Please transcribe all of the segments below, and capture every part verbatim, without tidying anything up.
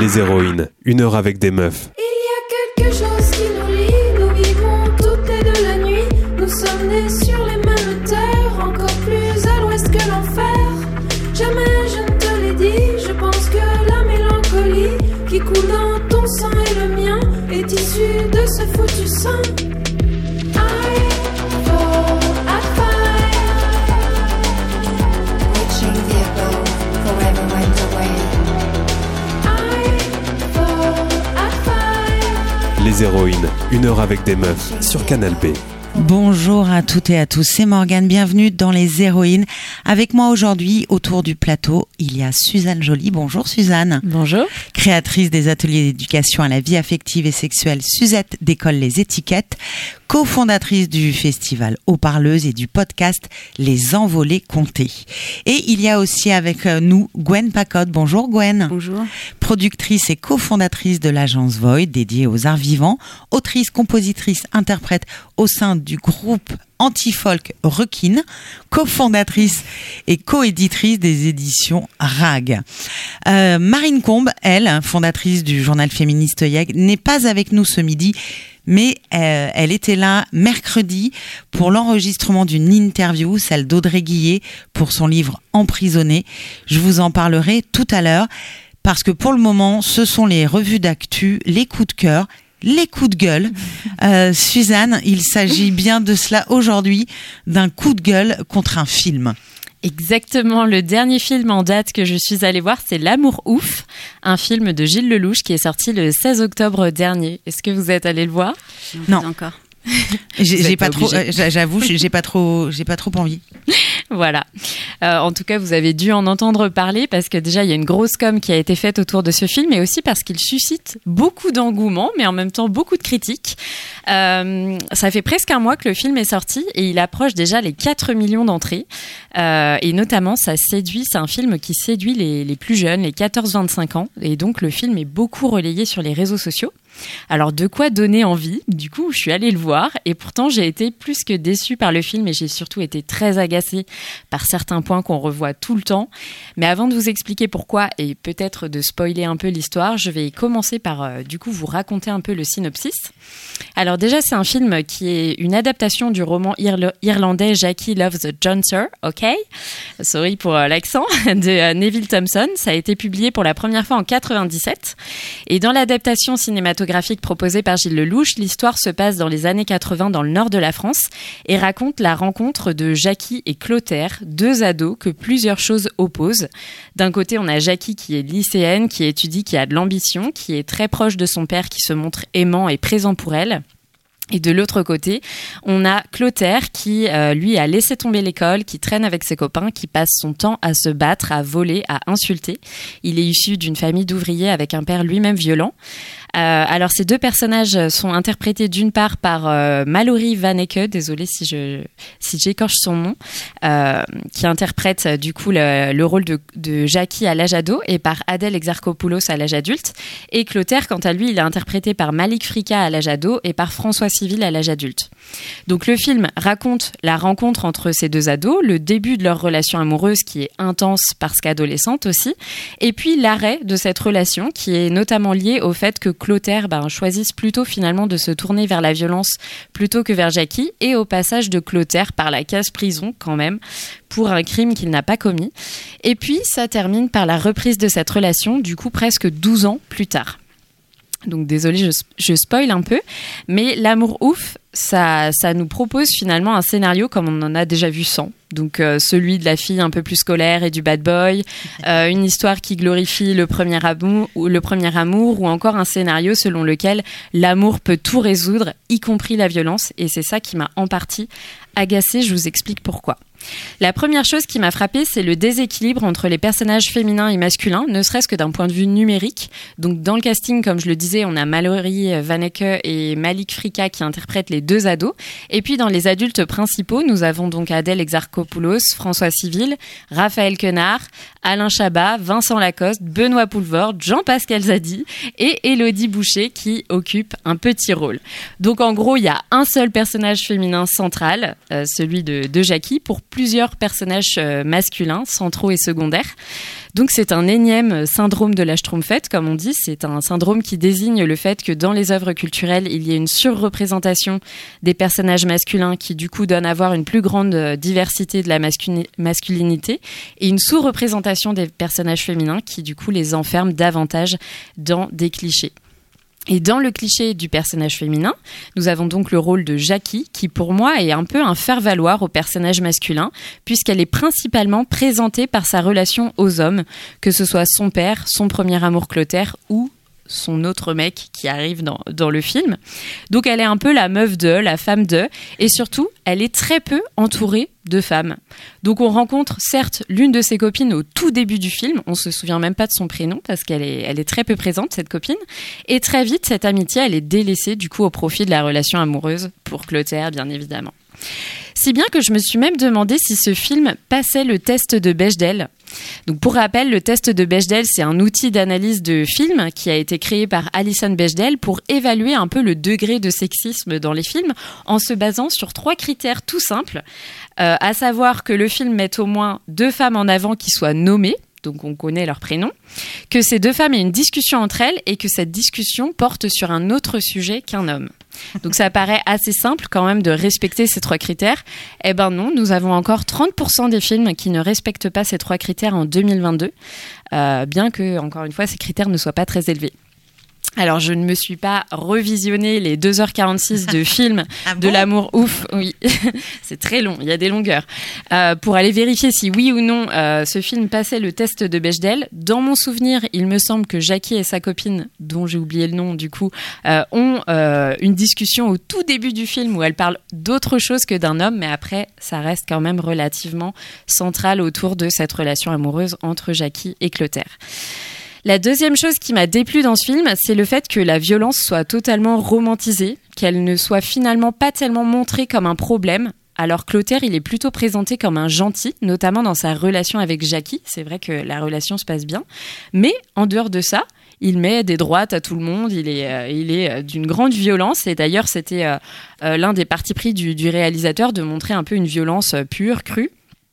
Les héroïnes, une heure avec des meufs. Il y a quelque chose qui nous lie, nous vivons toutes les deux la nuit. Nous sommes nés sur les mêmes terres, encore plus à l'ouest que l'enfer. Jamais je ne te l'ai dit, je pense que la mélancolie qui coule dans ton sang et le mien est issue de ce foutu sang. Les héroïnes, une heure avec des meufs sur Canal B. Bonjour à toutes et à tous, c'est Morgane, bienvenue dans Les héroïnes. Avec moi aujourd'hui, autour du plateau, il y a Suzanne Joly. Bonjour Suzanne. Bonjour. Créatrice des ateliers d'éducation à la vie affective et sexuelle Suzette d'école Les Étiquettes, cofondatrice du festival Eau Parleuse et du podcast Les Envolées Comptées. Et il y a aussi avec nous Gwen Pacotte. Bonjour Gwen. Bonjour. Productrice et cofondatrice de l'agence Void dédiée aux arts vivants, autrice, compositrice, interprète au sein du groupe anti-folk Requin, cofondatrice et coéditrice des éditions R A G. Euh, Marine Combe, elle, fondatrice du journal féministe Yeg, n'est pas avec nous ce midi, mais euh, elle était là mercredi pour l'enregistrement d'une interview, celle d'Audrey Guillet, pour son livre Emprisonnée. Je vous en parlerai tout à l'heure, parce que pour le moment, ce sont les revues d'actu, les coups de cœur, les coups de gueule. Euh, Suzanne, il s'agit bien de cela aujourd'hui, d'un coup de gueule contre un film. Exactement, le dernier film en date que je suis allée voir, c'est L'amour ouf, un film de Gilles Lelouch qui est sorti le seize octobre dernier. Est-ce que vous êtes allé le voir ? Non. Encore. J'ai, j'ai pas trop, euh, j'avoue, j'ai pas trop, j'ai pas trop envie. Voilà. Euh, en tout cas, vous avez dû en entendre parler parce que déjà, il y a une grosse com qui a été faite autour de ce film et aussi parce qu'il suscite beaucoup d'engouement, mais en même temps beaucoup de critiques. Euh, ça fait presque un mois que le film est sorti et il approche déjà les quatre millions d'entrées. Euh, et notamment, ça séduit, c'est un film qui séduit les, les plus jeunes, les quatorze vingt-cinq ans. Et donc, le film est beaucoup relayé sur les réseaux sociaux. Alors, de quoi donner envie ? Du coup, je suis allée le voir et pourtant, j'ai été plus que déçue par le film et j'ai surtout été très agacée par certains points qu'on revoit tout le temps. Mais avant de vous expliquer pourquoi et peut-être de spoiler un peu l'histoire, je vais commencer par, euh, du coup, vous raconter un peu le synopsis. Alors déjà, c'est un film qui est une adaptation du roman irl- irlandais Jackie Loves the Johnser, ok ? Sorry pour euh, l'accent, de euh, Neville Thompson. Ça a été publié pour la première fois en quatre-vingt-dix-sept. Et dans l'adaptation cinématographique proposée par Gilles Lelouch, l'histoire se passe dans les années quatre-vingts dans le nord de la France et raconte la rencontre de Jackie et Clotaire, deux ados que plusieurs choses opposent. D'un côté, on a Jackie qui est lycéenne, qui étudie, qui a de l'ambition, qui est très proche de son père, qui se montre aimant et présent pour elle. Et de l'autre côté, on a Clotaire qui, euh, lui, a laissé tomber l'école, qui traîne avec ses copains, qui passe son temps à se battre, à voler, à insulter. Il est issu d'une famille d'ouvriers avec un père lui-même violent. Euh, alors, ces deux personnages sont interprétés d'une part par euh, Mallory Van Ecke, désolée si je si j'écorche son nom, euh, qui interprète du coup le, le rôle de, de Jackie à l'âge ado, et par Adèle Exarchopoulos à l'âge adulte. Et Clotaire, quant à lui, il est interprété par Malik Frika à l'âge ado et par François Civil à l'âge adulte. Donc le film raconte la rencontre entre ces deux ados, le début de leur relation amoureuse qui est intense parce qu'adolescente aussi, et puis l'arrêt de cette relation qui est notamment lié au fait que Clotaire ben, choisisse plutôt finalement de se tourner vers la violence plutôt que vers Jackie, et au passage de Clotaire par la case prison quand même pour un crime qu'il n'a pas commis. Et puis ça termine par la reprise de cette relation du coup presque douze ans plus tard. Donc désolée, je, je spoil un peu, mais L'amour ouf, ça, ça nous propose finalement un scénario comme on en a déjà vu cent. Donc euh, celui de la fille un peu plus scolaire et du bad boy, euh, une histoire qui glorifie le premier amour, ou le premier amour, ou encore un scénario selon lequel l'amour peut tout résoudre, y compris la violence. Et c'est ça qui m'a en partie agacée. Je vous explique pourquoi. La première chose qui m'a frappée, c'est le déséquilibre entre les personnages féminins et masculins, ne serait-ce que d'un point de vue numérique. Donc dans le casting, comme je le disais, on a Mallory Van Ecke et Malik Frika qui interprètent les deux ados. Et puis dans les adultes principaux, nous avons donc Adèle Exarchopoulos, François Civil, Raphaël Quenard, Alain Chabat, Vincent Lacoste, Benoît Poulvord, Jean-Pascal Zadi et Élodie Boucher qui occupent un petit rôle. Donc en gros, il y a un seul personnage féminin central, euh, celui de, de Jackie, pour plusieurs personnages euh, masculins, centraux et secondaires. Donc c'est un énième syndrome de la Schtroumpfette, comme on dit. C'est un syndrome qui désigne le fait que dans les œuvres culturelles, il y a une surreprésentation des personnages masculins qui du coup donne à voir une plus grande diversité de la masculi- masculinité et une sous-représentation des personnages féminins qui du coup les enferment davantage dans des clichés. Et dans le cliché du personnage féminin, nous avons donc le rôle de Jackie, qui pour moi est un peu un faire-valoir au personnage masculin, puisqu'elle est principalement présentée par sa relation aux hommes, que ce soit son père, son premier amour Clotaire ou son autre mec qui arrive dans, dans le film. Donc elle est un peu la meuf de, la femme de, et surtout, elle est très peu entourée de femmes. Donc on rencontre certes l'une de ses copines au tout début du film, on se souvient même pas de son prénom parce qu'elle est, elle est très peu présente, cette copine, et très vite cette amitié elle est délaissée du coup au profit de la relation amoureuse pour Clotaire bien évidemment. Si bien que je me suis même demandé si ce film passait le test de Bechdel. Donc pour rappel, le test de Bechdel, c'est un outil d'analyse de film qui a été créé par Alison Bechdel pour évaluer un peu le degré de sexisme dans les films en se basant sur trois critères tout simples, euh, à savoir que le film mette au moins deux femmes en avant qui soient nommées, donc on connaît leur prénom, que ces deux femmes aient une discussion entre elles et que cette discussion porte sur un autre sujet qu'un homme. Donc ça paraît assez simple quand même de respecter ces trois critères. Eh ben non, nous avons encore trente pour cent des films qui ne respectent pas ces trois critères en deux mille vingt-deux, euh, bien que, encore une fois, ces critères ne soient pas très élevés. Alors, je ne me suis pas revisionné les deux heures quarante-six de films ah bon de l'amour ouf. Oui, c'est très long, il y a des longueurs. Euh, pour aller vérifier si oui ou non euh, ce film passait le test de Bechdel. Dans mon souvenir, il me semble que Jackie et sa copine, dont j'ai oublié le nom du coup, euh, ont euh, une discussion au tout début du film où elles parlent d'autre chose que d'un homme, mais après, ça reste quand même relativement central autour de cette relation amoureuse entre Jackie et Clotaire. La deuxième chose qui m'a déplu dans ce film, c'est le fait que la violence soit totalement romantisée, qu'elle ne soit finalement pas tellement montrée comme un problème. Alors Clotaire, il est plutôt présenté comme un gentil, notamment dans sa relation avec Jackie. C'est vrai que la relation se passe bien. Mais en dehors de ça, il met des droites à tout le monde, il est, euh, il est euh, d'une grande violence. Et d'ailleurs, c'était euh, euh, l'un des partis pris du, du réalisateur de montrer un peu une violence euh, pure, crue.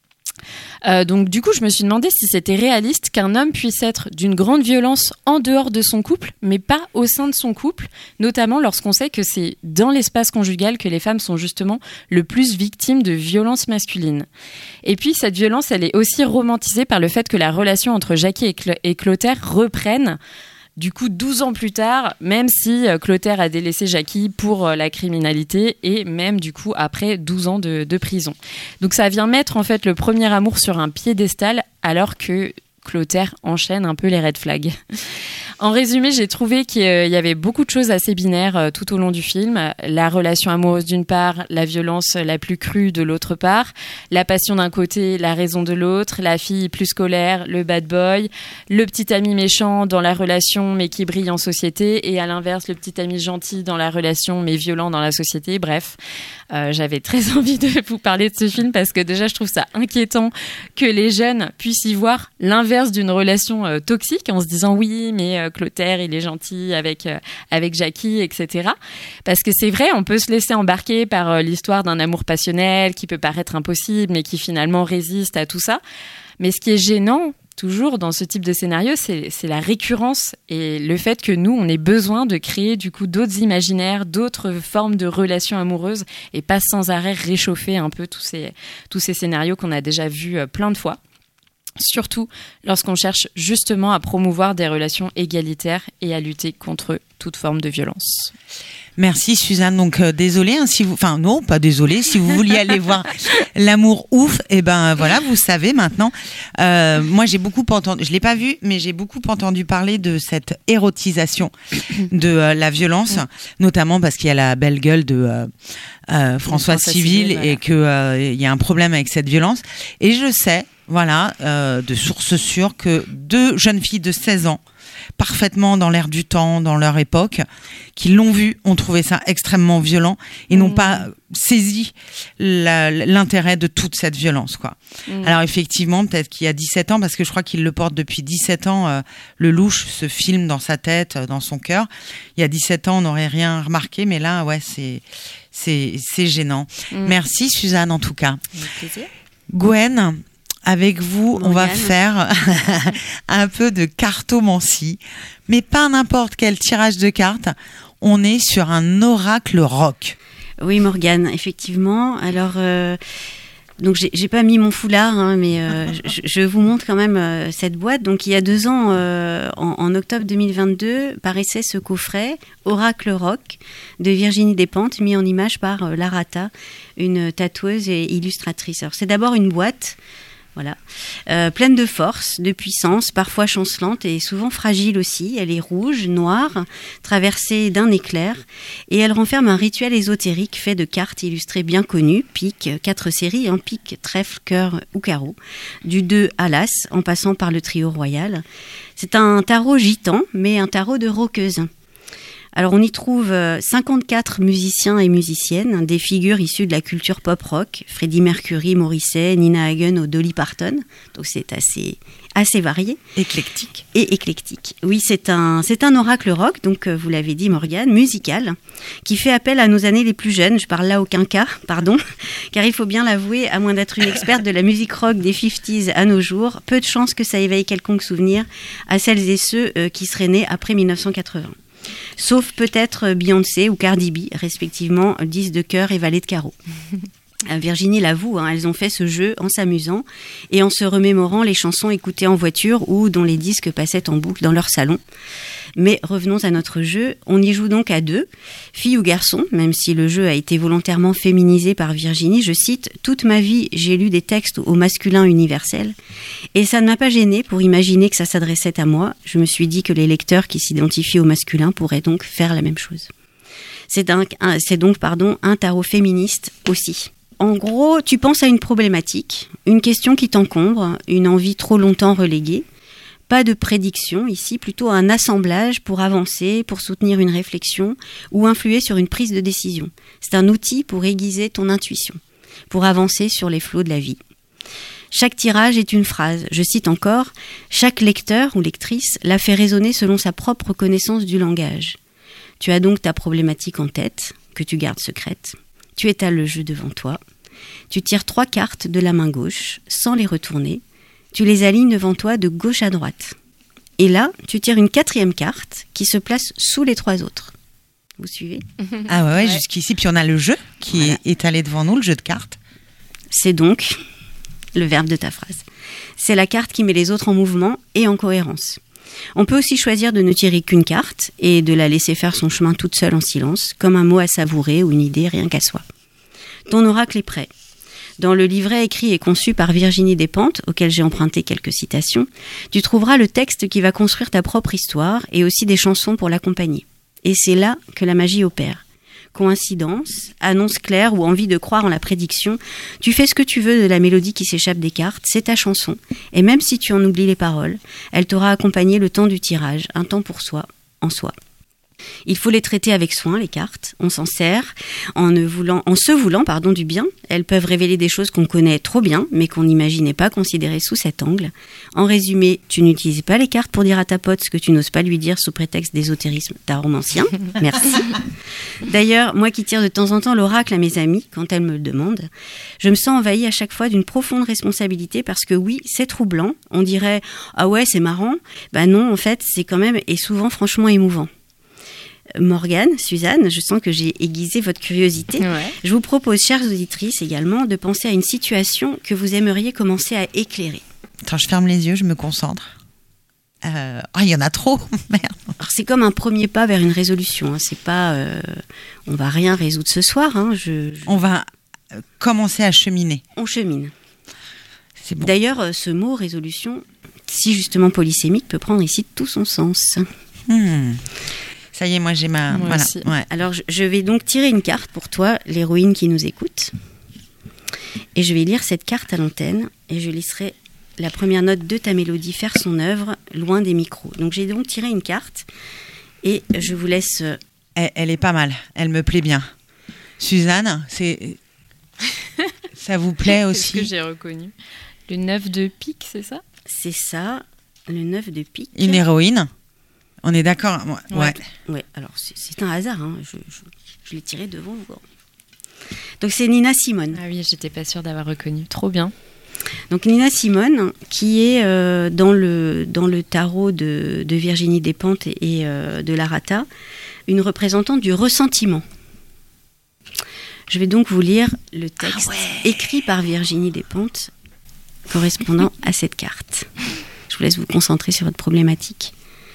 Euh, donc du coup je me suis demandé si c'était réaliste qu'un homme puisse être d'une grande violence en dehors de son couple mais pas au sein de son couple, notamment lorsqu'on sait que c'est dans l'espace conjugal que les femmes sont justement le plus victimes de violences masculines. Et puis cette violence elle est aussi romantisée par le fait que la relation entre Jackie et, Cl- et Clotaire reprenne du coup douze ans plus tard, même si Clotaire a délaissé Jackie pour la criminalité et même du coup après douze ans de, de prison. Donc ça vient mettre en fait le premier amour sur un piédestal alors que Clotaire enchaîne un peu les red flags. En résumé, j'ai trouvé qu'il y avait beaucoup de choses assez binaires tout au long du film. La relation amoureuse d'une part, la violence la plus crue de l'autre part, la passion d'un côté, la raison de l'autre, la fille plus scolaire, le bad boy, le petit ami méchant dans la relation mais qui brille en société et à l'inverse, le petit ami gentil dans la relation mais violent dans la société. Bref, euh, j'avais très envie de vous parler de ce film parce que déjà, je trouve ça inquiétant que les jeunes puissent y voir l'inverse d'une relation euh, toxique en se disant oui, mais euh, Clotaire, il est gentil avec, euh, avec Jackie, et cetera. Parce que c'est vrai, on peut se laisser embarquer par euh, l'histoire d'un amour passionnel qui peut paraître impossible, mais qui finalement résiste à tout ça. Mais ce qui est gênant, toujours dans ce type de scénario, c'est, c'est la récurrence et le fait que nous, on ait besoin de créer du coup d'autres imaginaires, d'autres formes de relations amoureuses et pas sans arrêt réchauffer un peu tous ces, tous ces scénarios qu'on a déjà vus euh, plein de fois. Surtout lorsqu'on cherche justement à promouvoir des relations égalitaires et à lutter contre toute forme de violence. Merci Suzanne. Donc euh, désolée hein, si vous, enfin non pas désolée si vous vouliez aller voir L'amour ouf, et eh ben voilà vous savez maintenant. Euh, moi j'ai beaucoup entendu, je l'ai pas vu, mais j'ai beaucoup entendu parler de cette érotisation de euh, la violence, notamment parce qu'il y a la belle gueule de euh, euh, Françoise Civil, Civil voilà. Et que euh, il y a un problème avec cette violence. Et je sais, voilà, euh, de sources sûres que deux jeunes filles de seize ans parfaitement dans l'air du temps, dans leur époque, qui l'ont vu, ont trouvé ça extrêmement violent et mmh. n'ont pas saisi la, l'intérêt de toute cette violence, quoi. Mmh. Alors effectivement, peut-être qu'il y a dix-sept ans, parce que je crois qu'il le porte depuis dix-sept ans, euh, le louche, ce film dans sa tête, dans son cœur. Il y a dix-sept ans, on n'aurait rien remarqué, mais là, ouais, c'est, c'est, c'est gênant. Mmh. Merci Suzanne, en tout cas. Avec plaisir. Gwen, Avec vous, Morgane. on va faire un peu de cartomancie, mais pas n'importe quel tirage de cartes. On est sur un oracle rock. Oui, Morgane, effectivement. Alors, euh, donc j'ai, j'ai pas mis mon foulard, hein, mais euh, je, je vous montre quand même euh, cette boîte. Donc, il y a deux ans, euh, en, en octobre deux mille vingt-deux, paraissait ce coffret Oracle Rock de Virginie Despentes, mis en image par euh, Larata, une tatoueuse et illustratrice. Alors, c'est d'abord une boîte. Voilà, euh, pleine de force, de puissance, parfois chancelante et souvent fragile aussi. Elle est rouge, noire, traversée d'un éclair et elle renferme un rituel ésotérique fait de cartes illustrées bien connues, pique, quatre séries, hein, pique, trèfle, cœur ou carreau, du deux à l'as en passant par le trio royal. C'est un tarot gitan, mais un tarot de roqueuse. Alors on y trouve cinquante-quatre musiciens et musiciennes, des figures issues de la culture pop-rock, Freddie Mercury, Morrissey, Nina Hagen ou Dolly Parton, donc c'est assez, assez varié. Éclectique. Et éclectique. Oui, c'est un, c'est un oracle rock, donc vous l'avez dit Morgane, musical, qui fait appel à nos années les plus jeunes, je parle là aucun cas, pardon, car il faut bien l'avouer, à moins d'être une experte de la musique rock des cinquantaines à nos jours, peu de chances que ça éveille quelconque souvenir à celles et ceux euh, qui seraient nés après dix-neuf cent quatre-vingts. Sauf peut-être Beyoncé ou Cardi B, respectivement dix de cœur et valet de carreau. Virginie l'avoue, hein, elles ont fait ce jeu en s'amusant et en se remémorant les chansons écoutées en voiture ou dont les disques passaient en boucle dans leur salon. Mais revenons à notre jeu, on y joue donc à deux, fille ou garçon, même si le jeu a été volontairement féminisé par Virginie, je cite, « Toute ma vie, j'ai lu des textes au masculin universel et ça ne m'a pas gênée pour imaginer que ça s'adressait à moi. Je me suis dit que les lecteurs qui s'identifient au masculin pourraient donc faire la même chose. » C'est, un, un, c'est donc pardon, un tarot féministe aussi. En gros, tu penses à une problématique, une question qui t'encombre, une envie trop longtemps reléguée. Pas de prédiction ici, plutôt un assemblage pour avancer, pour soutenir une réflexion ou influer sur une prise de décision. C'est un outil pour aiguiser ton intuition, pour avancer sur les flots de la vie. Chaque tirage est une phrase. Je cite encore, « Chaque lecteur ou lectrice la fait résonner selon sa propre connaissance du langage. » Tu as donc ta problématique en tête, que tu gardes secrète. Tu étales le jeu devant toi. Tu tires trois cartes de la main gauche, sans les retourner. Tu les alignes devant toi de gauche à droite. Et là, tu tires une quatrième carte qui se place sous les trois autres. Vous suivez ? Ah ouais, ouais, Ouais. jusqu'ici. Puis on a le jeu qui Voilà. est étalé devant nous, le jeu de cartes. C'est donc le verbe de ta phrase. C'est la carte qui met les autres en mouvement et en cohérence. On peut aussi choisir de ne tirer qu'une carte et de la laisser faire son chemin toute seule en silence, comme un mot à savourer ou une idée rien qu'à soi. Ton oracle est prêt. Dans le livret écrit et conçu par Virginie Despentes, auquel j'ai emprunté quelques citations, tu trouveras le texte qui va construire ta propre histoire et aussi des chansons pour l'accompagner. Et c'est là que la magie opère. Coïncidence, annonce claire ou envie de croire en la prédiction, tu fais ce que tu veux de la mélodie qui s'échappe des cartes, c'est ta chanson. Et même si tu en oublies les paroles, elle t'aura accompagné le temps du tirage, un temps pour soi, en soi. Il faut les traiter avec soin, les cartes. On s'en sert en, ne voulant, en se voulant pardon, du bien. Elles peuvent révéler des choses qu'on connaît trop bien, mais qu'on n'imaginait pas considérer sous cet angle. En résumé, tu n'utilises pas les cartes pour dire à ta pote ce que tu n'oses pas lui dire sous prétexte d'ésotérisme taromancien. Merci. D'ailleurs, moi qui tire de temps en temps l'oracle à mes amis, quand elles me le demandent, je me sens envahie à chaque fois d'une profonde responsabilité parce que oui, c'est troublant. On dirait « Ah ouais, c'est marrant ». Bah non, en fait, c'est quand même et souvent franchement émouvant. Morgane, Suzanne, je sens que j'ai aiguisé votre curiosité. Ouais. Je vous propose, chères auditrices également, de penser à une situation que vous aimeriez commencer à éclairer. Attends, je ferme les yeux, je me concentre. Euh... Ah, il y en a trop. Merde. Alors, c'est comme un premier pas vers une résolution. Hein. C'est pas, euh, on va rien résoudre ce soir. Hein. Je, je- On va euh, commencer à cheminer. on chemine. C'est bon. D'ailleurs, euh, ce mot résolution, si justement polysémique, peut prendre ici tout son sens. Hmm. Ça y est, moi j'ai ma. Moi voilà. aussi. Ouais. Alors, je, je vais donc tirer une carte pour toi, l'héroïne qui nous écoute. Et je vais lire cette carte à l'antenne et je laisserai la première note de ta mélodie faire son œuvre loin des micros. Donc, j'ai donc tiré une carte et je vous laisse... euh, Elle, elle est pas mal. Elle me plaît bien. Suzanne, c'est. Ça vous plaît C'est ce que aussi? j'ai reconnu. Le neuf de pique, c'est ça? C'est ça, le neuf de pique. Une héroïne. On est d'accord? Ouais. Ouais. Ouais, alors c'est, c'est un hasard, hein. je, je, je l'ai tiré devant vous. Donc c'est Nina Simone. Ah oui, j'étais pas sûre d'avoir reconnu. Trop bien. Donc Nina Simone, qui est euh, dans, le, dans le tarot de, de Virginie Despentes et, et euh, de l'Arata, une représentante du ressentiment. Je vais donc vous lire le texte ah ouais. écrit par Virginie Despentes, correspondant à cette carte. Je vous laisse vous concentrer sur votre problématique.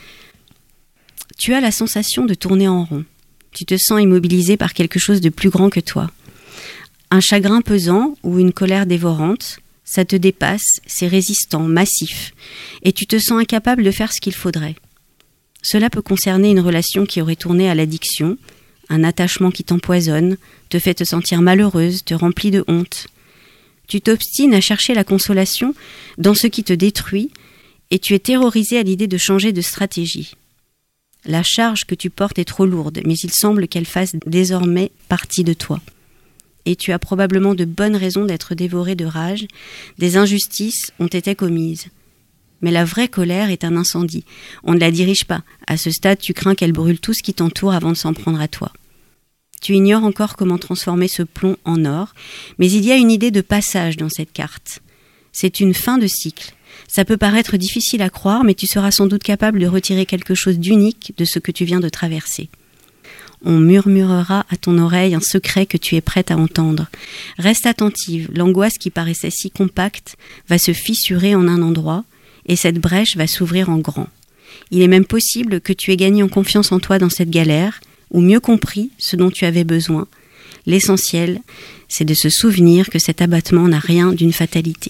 Tu as la sensation de tourner en rond. Tu te sens immobilisé par quelque chose de plus grand que toi. Un chagrin pesant ou une colère dévorante, ça te dépasse, c'est résistant, massif, et tu te sens incapable de faire ce qu'il faudrait. Cela peut concerner une relation qui aurait tourné à l'addiction, un attachement qui t'empoisonne, te fait te sentir malheureuse, te remplit de honte. Tu t'obstines à chercher la consolation dans ce qui te détruit, et tu es terrorisé à l'idée de changer de stratégie. La charge que tu portes est trop lourde, mais il semble qu'elle fasse désormais partie de toi. Et tu as probablement de bonnes raisons d'être dévoré de rage. Des injustices ont été commises. Mais la vraie colère est un incendie. On ne la dirige pas. À ce stade, tu crains qu'elle brûle tout ce qui t'entoure avant de s'en prendre à toi. Tu ignores encore comment transformer ce plomb en or, mais il y a une idée de passage dans cette carte. C'est une fin de cycle. Ça peut paraître difficile à croire, mais tu seras sans doute capable de retirer quelque chose d'unique de ce que tu viens de traverser. On murmurera à ton oreille un secret que tu es prête à entendre. Reste attentive, l'angoisse qui paraissait si compacte va se fissurer en un endroit et cette brèche va s'ouvrir en grand. Il est même possible que tu aies gagné en confiance en toi dans cette galère, ou mieux compris ce dont tu avais besoin. L'essentiel, c'est de se souvenir que cet abattement n'a rien d'une fatalité.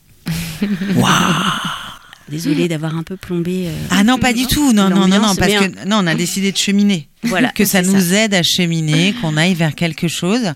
Waouh! Désolée d'avoir un peu plombé. Euh, ah non, pas du tout. Non, non, non, non, parce que un... non, on a décidé de cheminer. Voilà, que ça nous ça. aide à cheminer, qu'on aille vers quelque chose.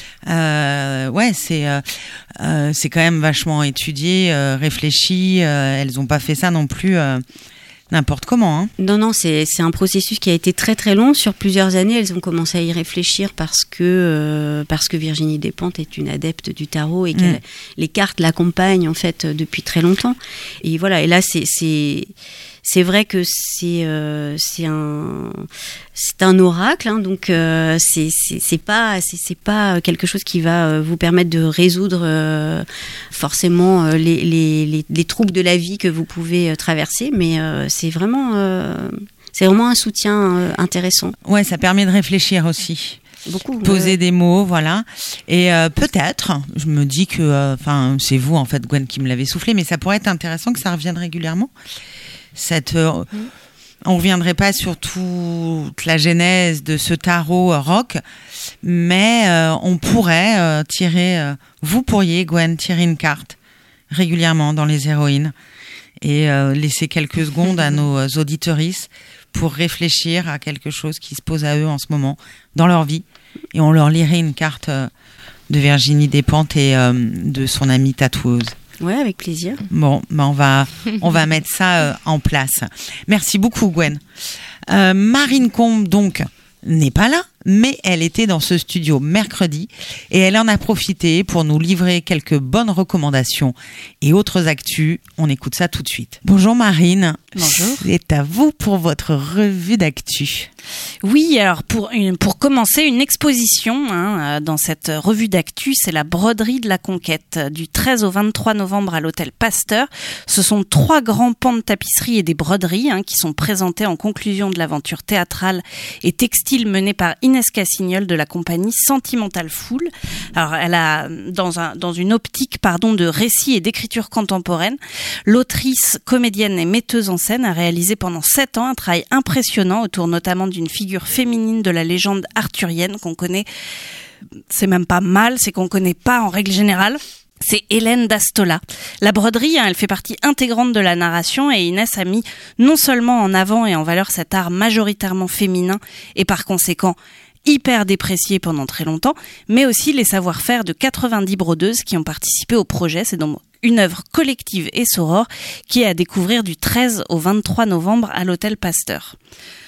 Euh, ouais, c'est euh, euh, c'est quand même vachement étudié, euh, réfléchi. Euh, elles ont pas fait ça non plus. Euh, N'importe comment. Hein. Non, non, c'est, c'est un processus qui a été très très long. Sur plusieurs années, elles ont commencé à y réfléchir parce que, euh, parce que Virginie Despentes est une adepte du tarot et que mmh. les cartes l'accompagnent en fait depuis très longtemps. Et voilà, et là, c'est, c'est, c'est vrai que c'est, euh, c'est, un, c'est un oracle, hein, donc euh, c'est, c'est, c'est, pas, c'est, c'est pas quelque chose qui va vous permettre de résoudre euh, forcément les, les, les, les troubles de la vie que vous pouvez traverser, mais euh, c'est vraiment, euh, c'est vraiment un soutien euh, intéressant. Ouais, ça permet de réfléchir aussi. Beaucoup. Poser ouais. des mots, voilà. Et euh, peut-être, je me dis que, enfin, euh, c'est vous en fait, Gwen, qui me l'avez soufflé, mais ça pourrait être intéressant que ça revienne régulièrement. Cette, euh, mmh. on reviendrait pas sur toute la genèse de ce tarot euh, rock, mais euh, on pourrait euh, tirer, euh, vous pourriez, Gwen, tirer une carte régulièrement dans les héroïnes et euh, laisser quelques secondes à nos auditorices pour réfléchir à quelque chose qui se pose à eux en ce moment dans leur vie, et on leur lirait une carte euh, de Virginie Despentes et euh, de son amie tatoueuse. Ouais, avec plaisir. Bon, ben on va on va mettre ça euh, en place. Merci beaucoup, Gwen. Euh, Marine Combe, donc, n'est pas là, mais elle était dans ce studio mercredi et elle en a profité pour nous livrer quelques bonnes recommandations et autres actus. On écoute ça tout de suite. Bonjour Marine. Bonjour. C'est à vous pour votre revue d'actu. Oui, alors pour, une, pour commencer, une exposition hein, dans cette revue d'actu, c'est la broderie de la conquête du treize au vingt-trois novembre à l'hôtel Pasteur. Ce sont trois grands pans de tapisserie et des broderies hein, qui sont présentés en conclusion de l'aventure théâtrale et textile menée par Inès Cassignol de la compagnie Sentimental Fool. Alors, elle a dans, un, dans une optique pardon, de récit et d'écriture contemporaine, l'autrice, comédienne et metteuse en scène a réalisé pendant sept ans un travail impressionnant autour notamment d'une figure féminine de la légende arthurienne qu'on connaît, c'est même pas mal, c'est qu'on connaît pas en règle générale. C'est Hélène d'Astola. La broderie, hein, elle fait partie intégrante de la narration et Inès a mis non seulement en avant et en valeur cet art majoritairement féminin et par conséquent hyper déprécié pendant très longtemps, mais aussi les savoir-faire de quatre-vingt-dix brodeuses qui ont participé au projet. C'est donc une œuvre collective et sorore qui est à découvrir du treize au vingt-trois novembre à l'hôtel Pasteur.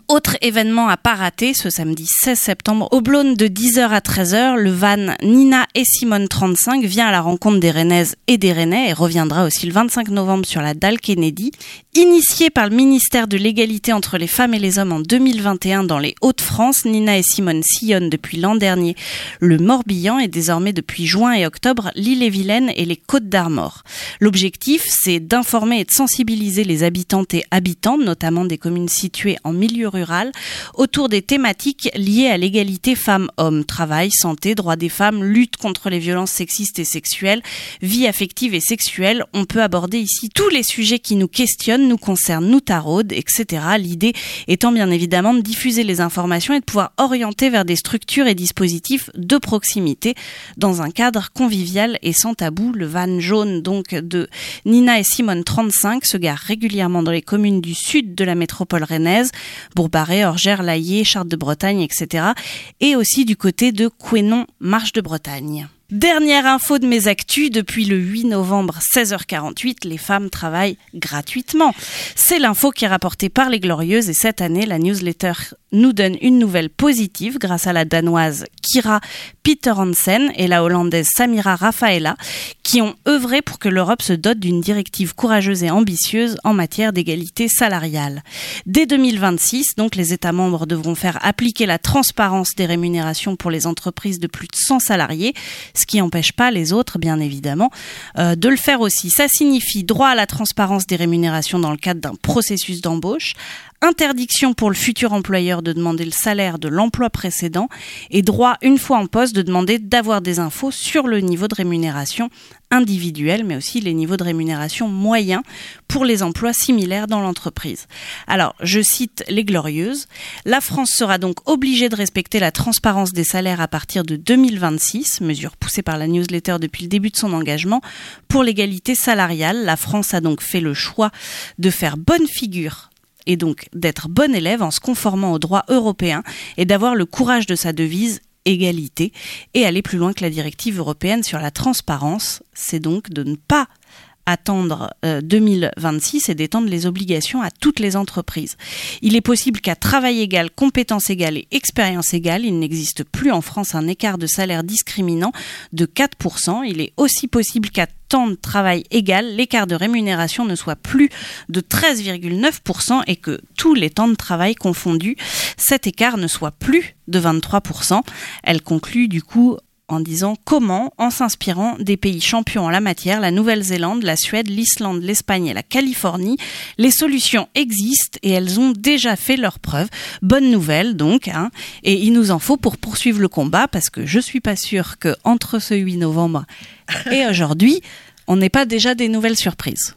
Autre événement à pas rater, ce samedi seize septembre, au Blône de dix heures à treize heures, le van Nina et Simone trente-cinq vient à la rencontre des Rennaises et des Rennais et reviendra aussi le vingt-cinq novembre sur la dalle Kennedy. Initié par le ministère de l'égalité entre les femmes et les hommes en deux mille vingt et un dans les Hauts-de-France, Nina et Simone sillonnent depuis l'an dernier le Morbihan et désormais depuis juin et octobre l'Ille-et-Vilaine et les Côtes-d'Armor. L'objectif, c'est d'informer et de sensibiliser les habitantes et habitants, notamment des communes situées en milieu rural, autour des thématiques liées à l'égalité femmes-hommes, travail, santé, droits des femmes, lutte contre les violences sexistes et sexuelles, vie affective et sexuelle. On peut aborder ici tous les sujets qui nous questionnent, nous concernent, nous taraudent, et cetera. L'idée étant bien évidemment de diffuser les informations et de pouvoir orienter vers des structures et dispositifs de proximité dans un cadre convivial et sans tabou. Le van jaune donc de Nina et Simone trente-cinq se gare régulièrement dans les communes du sud de la métropole rennaise, Bourg-Barré, Orgères, Laillé, Chartres de Bretagne, et cetera. Et aussi du côté de Couesnon, Marche de Bretagne. Dernière info de mes actus, depuis le huit novembre, seize heures quarante-huit, les femmes travaillent gratuitement. C'est l'info qui est rapportée par les Glorieuses et cette année, la newsletter nous donne une nouvelle positive grâce à la danoise Kira Peter Hansen et la hollandaise Samira Rafaela qui ont œuvré pour que l'Europe se dote d'une directive courageuse et ambitieuse en matière d'égalité salariale. Dès deux mille vingt-six, donc, les États membres devront faire appliquer la transparence des rémunérations pour les entreprises de plus de cent salariés, ce qui n'empêche pas les autres, bien évidemment, euh, de le faire aussi. Ça signifie droit à la transparence des rémunérations dans le cadre d'un processus d'embauche, interdiction pour le futur employeur de demander le salaire de l'emploi précédent et droit, une fois en poste, de demander d'avoir des infos sur le niveau de rémunération individuel, mais aussi les niveaux de rémunération moyens pour les emplois similaires dans l'entreprise. Alors, je cite les Glorieuses. La France sera donc obligée de respecter la transparence des salaires à partir de deux mille vingt-six, mesure poussée par la newsletter depuis le début de son engagement. Pour l'égalité salariale, la France a donc fait le choix de faire bonne figure et donc d'être bon élève en se conformant au droit européen et d'avoir le courage de sa devise égalité et aller plus loin que la directive européenne sur la transparence. C'est donc de ne pas attendre euh, deux mille vingt-six et d'étendre les obligations à toutes les entreprises. Il est possible qu'à travail égal, compétences égales et expérience égale, il n'existe plus en France un écart de salaire discriminant de quatre pour cent. Il est aussi possible qu'à temps de travail égal, l'écart de rémunération ne soit plus de treize virgule neuf pour cent et que tous les temps de travail confondus, cet écart ne soit plus de vingt-trois pour cent. Elle conclut du coup en disant comment, en s'inspirant des pays champions en la matière, la Nouvelle-Zélande, la Suède, l'Islande, l'Espagne et la Californie, les solutions existent et elles ont déjà fait leurs preuves. Bonne nouvelle donc, hein, et il nous en faut pour poursuivre le combat parce que je suis pas sûre que entre ce huit novembre et aujourd'hui, on n'ait pas déjà des nouvelles surprises.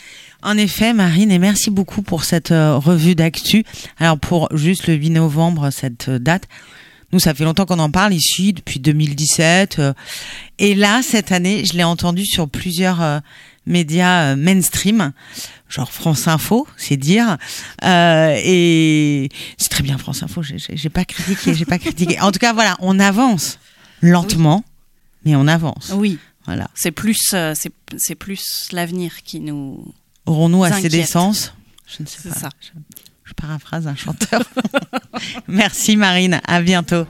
En effet, Marine, et merci beaucoup pour cette euh, revue d'actu. Alors pour juste le huit novembre, cette euh, date, nous, ça fait longtemps qu'on en parle ici, depuis deux mille dix-sept. Euh, et là, cette année, je l'ai entendu sur plusieurs euh, médias euh, mainstream, genre France Info, c'est dire. Euh, et c'est très bien France Info, j'ai, j'ai, j'ai pas critiqué, j'ai pas critiqué. En tout cas, voilà, on avance lentement, oui. mais on avance. Oui, voilà. C'est plus, euh, c'est, c'est plus l'avenir qui nous Aurons-nous inquiète. assez d'essence ? Je ne sais c'est pas. Ça. Je... Je paraphrase un chanteur. Merci Marine, à bientôt.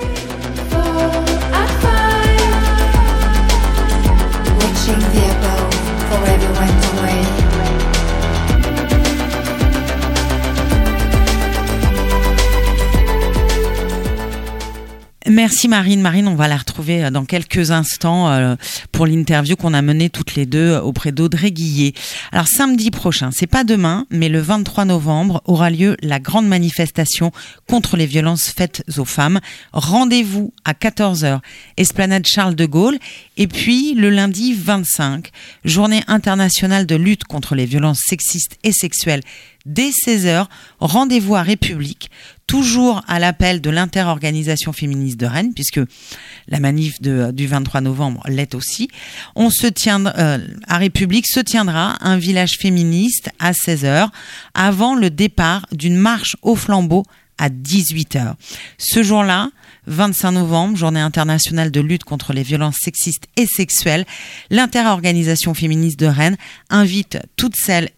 Merci Marine. Marine, on va la retrouver dans quelques instants euh, pour l'interview qu'on a menée toutes les deux auprès d'Audrey Guillet. Alors samedi prochain, c'est pas demain, mais le vingt-trois novembre aura lieu la grande manifestation contre les violences faites aux femmes. Rendez-vous à quatorze heures, esplanade Charles de Gaulle. Et puis le lundi vingt-cinq, journée internationale de lutte contre les violences sexistes et sexuelles. Dès seize heures, rendez-vous à République, toujours à l'appel de l'interorganisation féministe de Rennes, puisque la manif de, du vingt-trois novembre l'est aussi. On se tiendra, euh, à République se tiendra un village féministe à seize heures, avant le départ d'une marche au flambeau à dix-huit heures. Ce jour-là, vingt-cinq novembre, journée internationale de lutte contre les violences sexistes et sexuelles, l'interorganisation féministe de Rennes invite toutes celles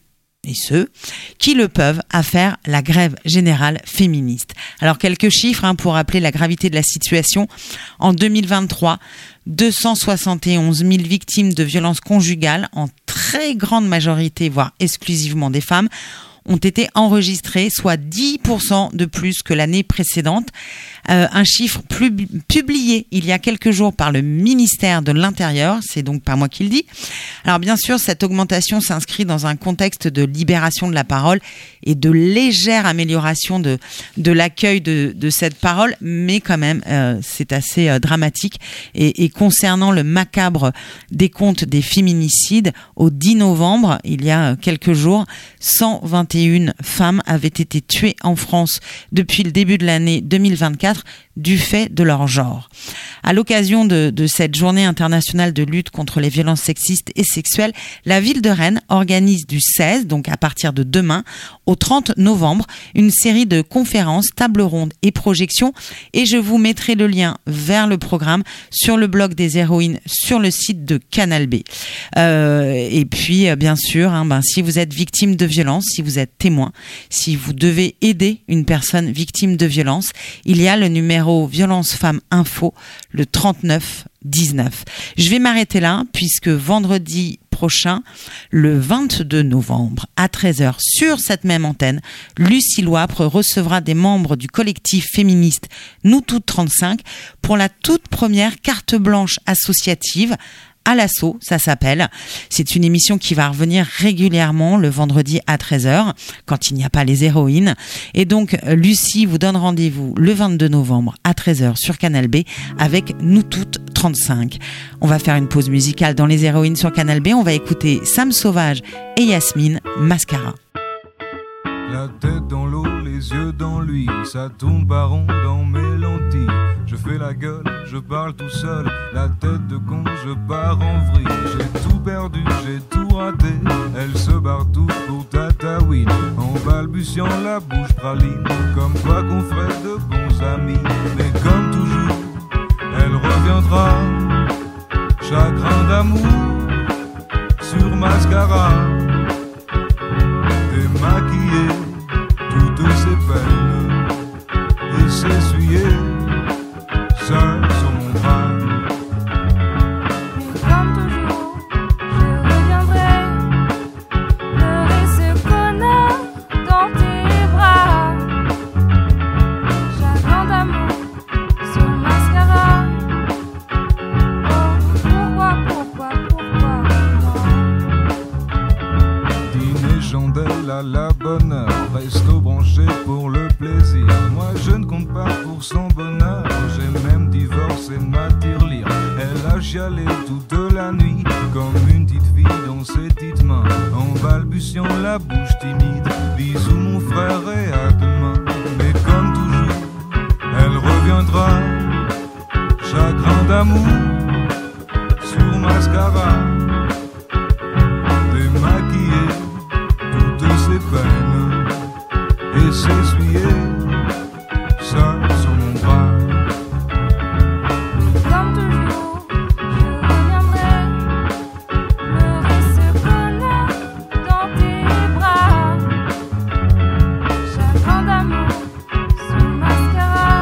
et ceux qui le peuvent à faire la grève générale féministe. Alors quelques chiffres hein, pour rappeler la gravité de la situation. En deux mille vingt-trois, deux cent soixante et onze mille victimes de violences conjugales, en très grande majorité, voire exclusivement des femmes, ont été enregistrés, soit dix pour cent de plus que l'année précédente. Euh, un chiffre plus, publié il y a quelques jours par le ministère de l'Intérieur, c'est donc pas moi qui le dis. Alors bien sûr, cette augmentation s'inscrit dans un contexte de libération de la parole et de légère amélioration de, de l'accueil de, de cette parole, mais quand même, euh, c'est assez euh, dramatique. Et, et concernant le macabre décompte des féminicides, au dix novembre, il y a quelques jours, cent vingt et une femmes avaient été tuées en France depuis le début de l'année deux mille vingt-quatre du fait de leur genre. À l'occasion de, de cette journée internationale de lutte contre les violences sexistes et sexuelles, la ville de Rennes organise du seize, donc à partir de demain, au trente novembre, une série de conférences, tables rondes et projections, et je vous mettrai le lien vers le programme sur le blog des héroïnes sur le site de Canal B. Euh, et puis, bien sûr, hein, ben, si vous êtes victime de violence, si vous êtes témoin, si vous devez aider une personne victime de violence, il y a le numéro Violence Femmes Info, le trente-neuf dix-neuf. Je vais m'arrêter là puisque vendredi prochain, le vingt-deux novembre à treize heures sur cette même antenne, Lucie Loipre recevra des membres du collectif féministe Nous Toutes trente-cinq pour la toute première carte blanche associative à l'assaut, ça s'appelle. C'est une émission qui va revenir régulièrement le vendredi à treize heures, quand il n'y a pas les héroïnes. Et donc, Lucie vous donne rendez-vous le vingt-deux novembre à treize heures sur Canal B avec Nous Toutes trente-cinq. On va faire une pause musicale dans les héroïnes sur Canal B. On va écouter Sam Sauvage et Yasmine, Mascara. La tête dans l'eau, les yeux dans l'huile, ça tourne par rond dans mes lentilles. Je fais la gueule, je parle tout seul, la tête de con, je pars en vrille. J'ai tout perdu, j'ai tout raté, elle se barre tout pour Tataouine. En balbutiant la bouche praline, comme quoi qu'on ferait de bons amis. Mais comme toujours, elle reviendra, chagrin d'amour, sur Mascara. Démaquiller toutes ses peines et s'essuyer seul sur mon bras. Comme toujours, je reviendrai pleurer ce connard dans tes bras. Chagrin d'amour sur Mascara. Oh, pourquoi, pourquoi, pourquoi moi? Dîner chandelle à la bonne heure, resto branché pour le plaisir. Moi je ne compte pas pour son bonheur, j'ai même divorcé ma tirelire. Elle a chialé toute la nuit comme une petite fille dans ses petites mains, en balbutiant la bouche timide. Bisous mon frère et à demain. Mais comme toujours, elle reviendra, chagrin d'amour sur Mascara. Démaquiller toutes ses peines et s'essuyer seul sur mon bras. Comme toujours, je reviendrai pleurer ce connard dans tes bras. Chagrin d'amour sur Mascara.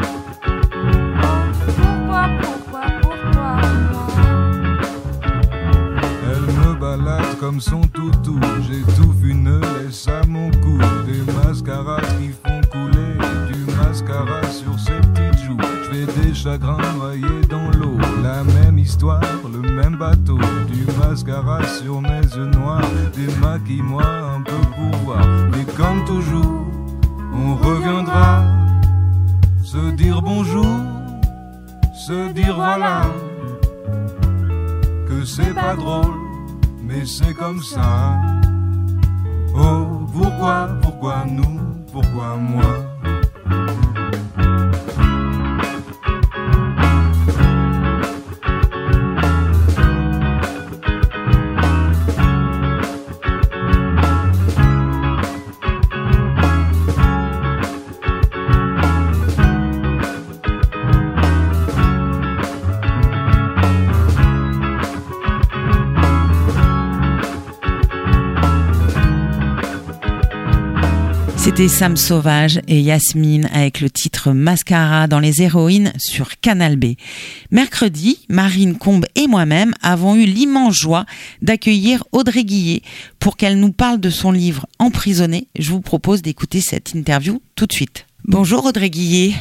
Oh, pourquoi, pourquoi, pourquoi moi? Elle me balade comme son toutou, j'étouffe une laisse à mon cou. Des mascaras qui font couler du mascara sur ses petites joues. Je fais des chagrins noyés dans l'eau, la même histoire, le même bateau. Du mascara sur mes yeux noirs, démaquille-moi un peu pour voir. Mais comme toujours, on reviendra, se dire bonjour, se dire voilà, que c'est pas drôle, mais c'est comme ça. Oh, pourquoi, pourquoi nous, pourquoi moi? C'était Sam Sauvage et Yasmine avec le titre Mascara dans Les Héroïnes sur Canal B. Mercredi, Marine Combe et moi-même avons eu l'immense joie d'accueillir Audrey Guillet pour qu'elle nous parle de son livre Emprisonnée. Je vous propose d'écouter cette interview tout de suite. Bonjour Audrey Guillet.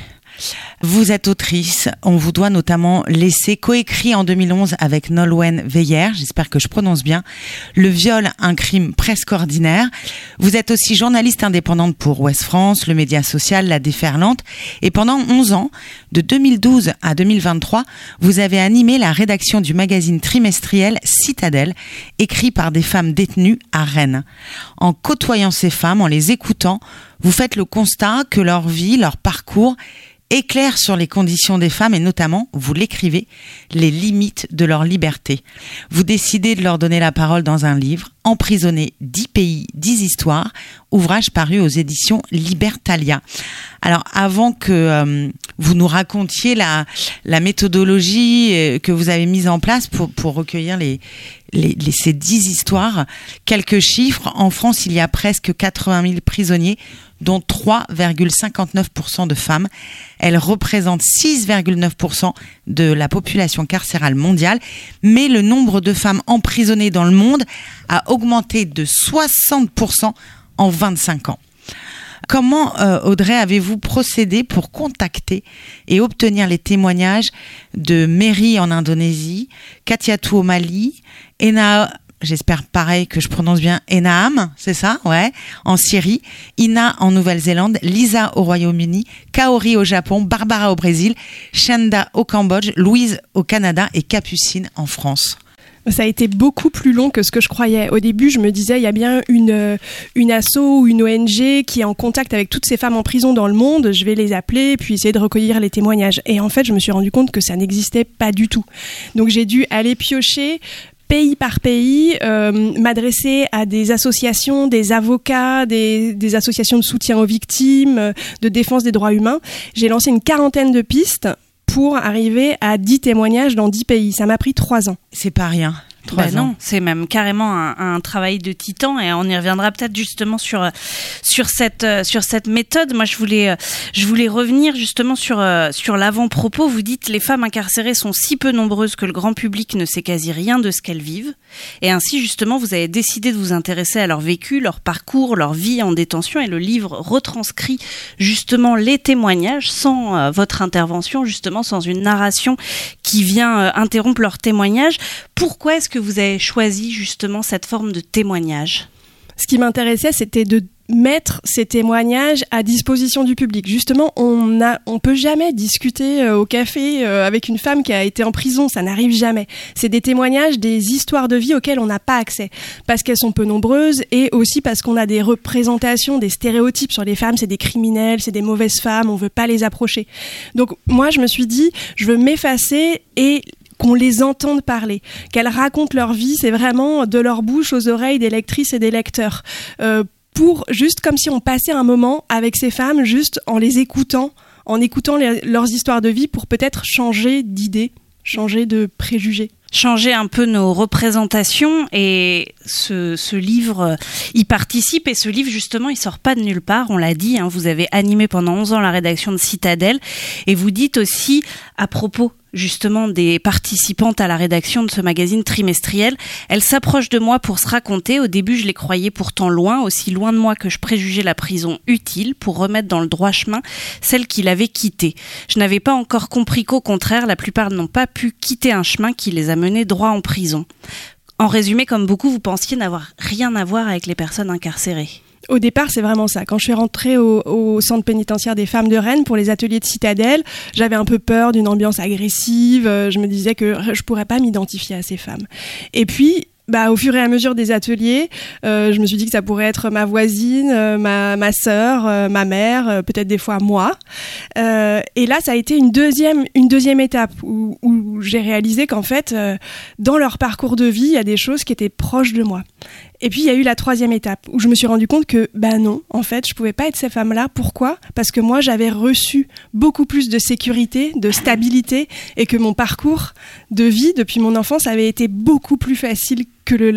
Vous êtes autrice, on vous doit notamment l'essai coécrit en deux mille onze avec Nolwenn Veiller, j'espère que je prononce bien, Le viol, un crime presque ordinaire. Vous êtes aussi journaliste indépendante pour Ouest France, le média social La Déferlante, et pendant onze ans, de deux mille douze à deux mille vingt-trois, vous avez animé la rédaction du magazine trimestriel Citadelle, écrit par des femmes détenues à Rennes. En côtoyant ces femmes, en les écoutant, vous faites le constat que leur vie, leur parcours éclaire sur les conditions des femmes et notamment, vous l'écrivez, les limites de leur liberté. Vous décidez de leur donner la parole dans un livre, Emprisonné, dix pays, dix histoires, ouvrage paru aux éditions Libertalia. Alors, avant que euh, vous nous racontiez la, la méthodologie euh, que vous avez mise en place pour, pour recueillir les, les, les, ces dix histoires, quelques chiffres. En France, il y a presque quatre-vingt mille prisonniers, dont trois virgule cinquante-neuf pour cent de femmes. Elles représentent six virgule neuf pour cent de la population carcérale mondiale. Mais le nombre de femmes emprisonnées dans le monde a augmenté de soixante pour cent en vingt-cinq ans. Comment, euh, Audrey, avez-vous procédé pour contacter et obtenir les témoignages de Mary en Indonésie, Katiatou au Mali, Ena, j'espère pareil que je prononce bien, Enaham, c'est ça, ouais, en Syrie, Ina en Nouvelle-Zélande, Lisa au Royaume-Uni, Kaori au Japon, Barbara au Brésil, Shanda au Cambodge, Louise au Canada et Capucine en France? Ça a été beaucoup plus long que ce que je croyais. Au début, je me disais, il y a bien une, une asso ou une O N G qui est en contact avec toutes ces femmes en prison dans le monde. Je vais les appeler puis essayer de recueillir les témoignages. Et en fait, je me suis rendu compte que ça n'existait pas du tout. Donc, j'ai dû aller piocher pays par pays, euh, m'adresser à des associations, des avocats, des, des associations de soutien aux victimes, de défense des droits humains. J'ai lancé une quarantaine de pistes pour arriver à dix témoignages dans dix pays. Ça m'a pris trois ans. C'est pas rien. Bah non, c'est même carrément un, un travail de titan et on y reviendra peut-être justement sur sur cette sur cette méthode. Moi, je voulais je voulais revenir justement sur sur l'avant-propos. Vous dites les femmes incarcérées sont si peu nombreuses que le grand public ne sait quasi rien de ce qu'elles vivent. Et ainsi, justement, vous avez décidé de vous intéresser à leur vécu, leur parcours, leur vie en détention et le livre retranscrit justement les témoignages sans euh, votre intervention, justement sans une narration qui vient euh, interrompre leur témoignage. Pourquoi est-ce que vous avez choisi justement cette forme de témoignage ? Ce qui m'intéressait, c'était de mettre ces témoignages à disposition du public. Justement, on a, on peut jamais discuter euh, au café euh, avec une femme qui a été en prison, ça n'arrive jamais. C'est des témoignages, des histoires de vie auxquelles on n'a pas accès, parce qu'elles sont peu nombreuses et aussi parce qu'on a des représentations, des stéréotypes sur les femmes, c'est des criminels, c'est des mauvaises femmes, on veut pas les approcher. Donc moi, je me suis dit, je veux m'effacer et qu'on les entende parler, qu'elles racontent leur vie, c'est vraiment de leur bouche aux oreilles des lectrices et des lecteurs. Euh, pour juste comme si on passait un moment avec ces femmes, juste en les écoutant, en écoutant les, leurs histoires de vie pour peut-être changer d'idée, changer de préjugés. Changer un peu nos représentations et ce, ce livre y participe et ce livre justement il sort pas de nulle part, on l'a dit, hein, vous avez animé pendant onze ans la rédaction de Citadelle et vous dites aussi à propos justement des participantes à la rédaction de ce magazine trimestriel. Elle s'approche de moi pour se raconter. Au début, je les croyais pourtant loin, aussi loin de moi que je préjugeais la prison utile pour remettre dans le droit chemin celle qui l'avait quittée. Je n'avais pas encore compris qu'au contraire, la plupart n'ont pas pu quitter un chemin qui les a menés droit en prison. En résumé, comme beaucoup, vous pensiez n'avoir rien à voir avec les personnes incarcérées. Au départ, c'est vraiment ça. Quand je suis rentrée au, au centre pénitentiaire des femmes de Rennes pour les ateliers de Citadelle, j'avais un peu peur d'une ambiance agressive. Je me disais que je pourrais pas m'identifier à ces femmes. Et puis, bah, au fur et à mesure des ateliers, euh, je me suis dit que ça pourrait être ma voisine, euh, ma, ma sœur, euh, ma mère, euh, peut-être des fois moi. Euh, et là, ça a été une deuxième, une deuxième étape où, où j'ai réalisé qu'en fait, euh, dans leur parcours de vie, il y a des choses qui étaient proches de moi. Et puis, il y a eu la troisième étape où je me suis rendu compte que, ben non, en fait, je pouvais pas être ces femmes-là. Pourquoi ? Parce que moi, j'avais reçu beaucoup plus de sécurité, de stabilité et que mon parcours de vie depuis mon enfance avait été beaucoup plus facile que le leur.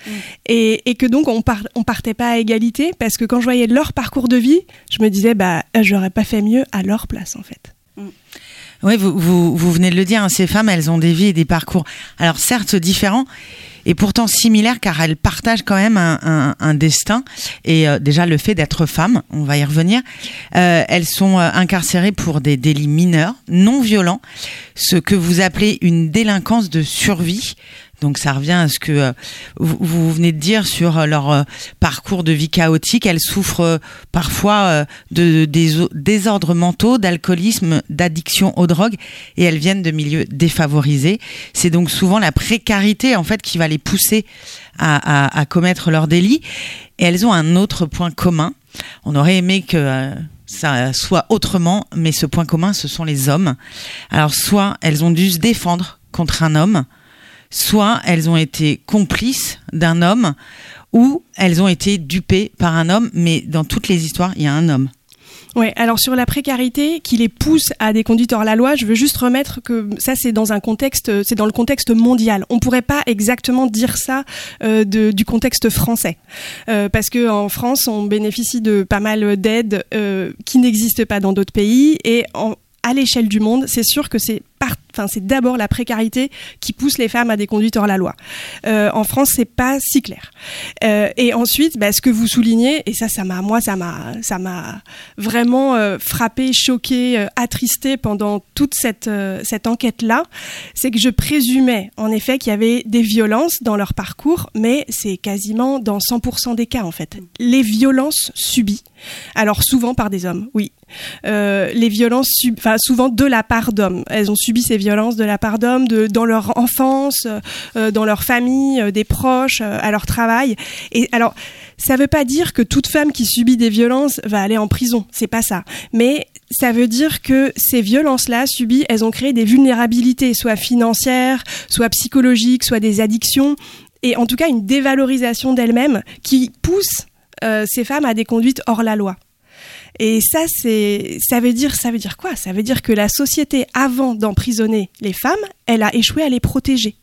Mmh. Et, et que donc on, part, on partait pas à égalité, parce que quand je voyais leur parcours de vie, je me disais, bah, j'aurais pas fait mieux à leur place, en fait. Mmh. Oui, vous, vous, vous venez de le dire, hein, ces femmes, elles ont des vies et des parcours, alors certes différents, et pourtant similaires, car elles partagent quand même un, un, un destin. Et euh, déjà, le fait d'être femme, on va y revenir, euh, elles sont euh, incarcérées pour des délits mineurs, non violents, ce que vous appelez une délinquance de survie. Donc ça revient à ce que euh, vous, vous venez de dire sur euh, leur euh, parcours de vie chaotique. Elles souffrent euh, parfois euh, de, de des désordres mentaux, d'alcoolisme, d'addiction aux drogues, et elles viennent de milieux défavorisés. C'est donc souvent la précarité en fait qui va les pousser à, à, à commettre leurs délits. Et elles ont un autre point commun. On aurait aimé que euh, ça soit autrement, mais ce point commun, ce sont les hommes. Alors soit elles ont dû se défendre contre un homme, soit elles ont été complices d'un homme, ou elles ont été dupées par un homme, mais dans toutes les histoires, il y a un homme. Oui, alors sur la précarité qui les pousse à des conduites hors la loi, je veux juste remettre que ça c'est dans un contexte, c'est dans le contexte mondial. On pourrait pas exactement dire ça euh, de, du contexte français, euh, parce que en France on bénéficie de pas mal d'aides euh, qui n'existent pas dans d'autres pays, et en, à l'échelle du monde, c'est sûr que c'est par, enfin c'est d'abord la précarité qui pousse les femmes à des conduites hors la loi. Euh, en France, c'est pas si clair. Euh, et ensuite, bah, ce que vous soulignez, et ça, ça m'a, moi, ça m'a, ça m'a vraiment euh, frappé, choqué, euh, attristé pendant toute cette euh, cette enquête-là, c'est que je présumais en effet qu'il y avait des violences dans leur parcours, mais c'est quasiment dans cent pour cent des cas en fait. Les violences subies, alors souvent par des hommes, oui. Euh, les violences, sub... enfin souvent de la part d'hommes. Elles ont subi ces violences de la part d'hommes, de, dans leur enfance, euh, dans leur famille, euh, des proches, euh, à leur travail. Et alors, ça veut pas dire que toute femme qui subit des violences va aller en prison. C'est pas ça. Mais ça veut dire que ces violences-là subies, elles ont créé des vulnérabilités, soit financières, soit psychologiques, soit des addictions, et en tout cas une dévalorisation d'elles-mêmes qui pousse euh, ces femmes à des conduites hors la loi. Et ça, c'est, ça veut dire, ça veut dire quoi ? Ça veut dire que la société, avant d'emprisonner les femmes, elle a échoué à les protéger.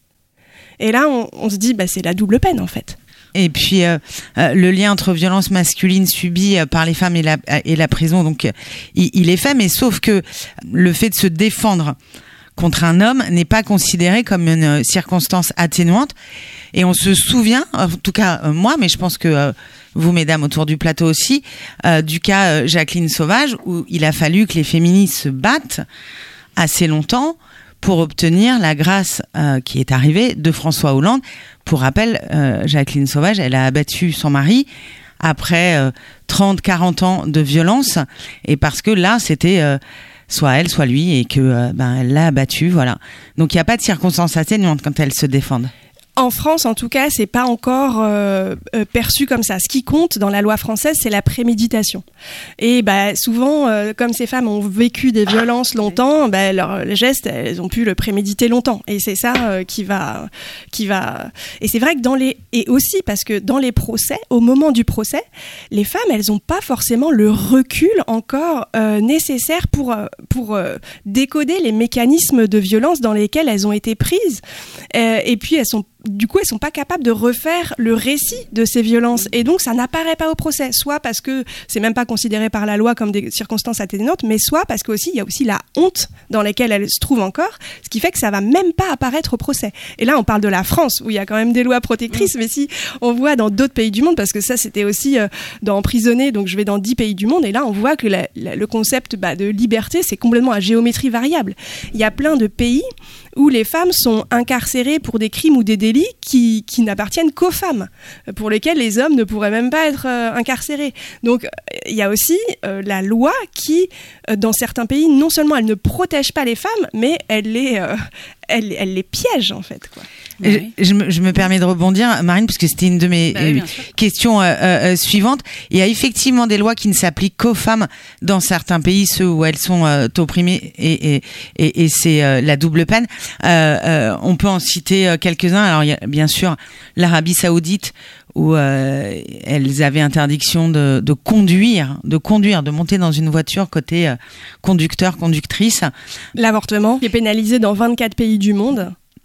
Et là, on, on se dit, bah, c'est la double peine, en fait. Et puis, euh, euh, le lien entre violence masculine subie euh, par les femmes et la, et la prison, donc, euh, il, il est fait, mais sauf que le fait de se défendre contre un homme n'est pas considéré comme une circonstance atténuante. Et on se souvient, en tout cas euh, moi, mais je pense que euh, vous, mesdames, autour du plateau aussi, euh, du cas euh, Jacqueline Sauvage, où il a fallu que les féministes se battent assez longtemps pour obtenir la grâce euh, qui est arrivée de François Hollande. Pour rappel, euh, Jacqueline Sauvage, elle a abattu son mari après euh, trente, quarante ans de violence, et parce que là, c'était... Euh, soit elle, soit lui, et que euh, ben elle l'a abattu, voilà. Donc il n'y a pas de circonstances atténuantes quand elles se défendent. En France, en tout cas, c'est pas encore euh, euh, perçu comme ça. Ce qui compte dans la loi française, c'est la préméditation. Et bah souvent, euh, comme ces femmes ont vécu des violences longtemps, bah, leurs gestes, elles ont pu le préméditer longtemps. Et c'est ça euh, qui va, qui va. Et c'est vrai que dans les, et aussi parce que dans les procès, au moment du procès, les femmes, elles ont pas forcément le recul encore euh, nécessaire pour euh, pour euh, décoder les mécanismes de violence dans lesquels elles ont été prises. Euh, et puis elles sont Du coup, elles sont pas capables de refaire le récit de ces violences, et donc ça n'apparaît pas au procès, soit parce que c'est même pas considéré par la loi comme des circonstances atténuantes, mais soit parce que aussi il y a aussi la honte dans laquelle elles se trouvent encore, ce qui fait que ça va même pas apparaître au procès. Et là, on parle de la France où il y a quand même des lois protectrices, mais si on voit dans d'autres pays du monde, parce que ça c'était aussi euh, dans emprisonner, donc je vais dans dix pays du monde, et là on voit que la, la, le concept bah, de liberté, c'est complètement à géométrie variable. Il y a plein de pays où les femmes sont incarcérées pour des crimes ou des délits qui, qui n'appartiennent qu'aux femmes, pour lesquels les hommes ne pourraient même pas être euh, incarcérés. Donc il y a aussi euh, la loi qui, euh, dans certains pays, non seulement elle ne protège pas les femmes, mais elle les, euh, elle, elle les piège en fait, quoi. Je, je, me, je me permets de rebondir, Marine, parce que c'était une de mes bah oui, questions euh, euh, suivantes. Il y a effectivement des lois qui ne s'appliquent qu'aux femmes dans certains pays, ceux où elles sont euh, opprimées, et, et, et, et c'est euh, la double peine. Euh, euh, on peut en citer quelques-uns. Alors il y a bien sûr l'Arabie Saoudite, où euh, elles avaient interdiction de, de conduire, de conduire, de monter dans une voiture côté euh, conducteur, conductrice. L'avortement qui est pénalisé dans vingt-quatre pays du monde.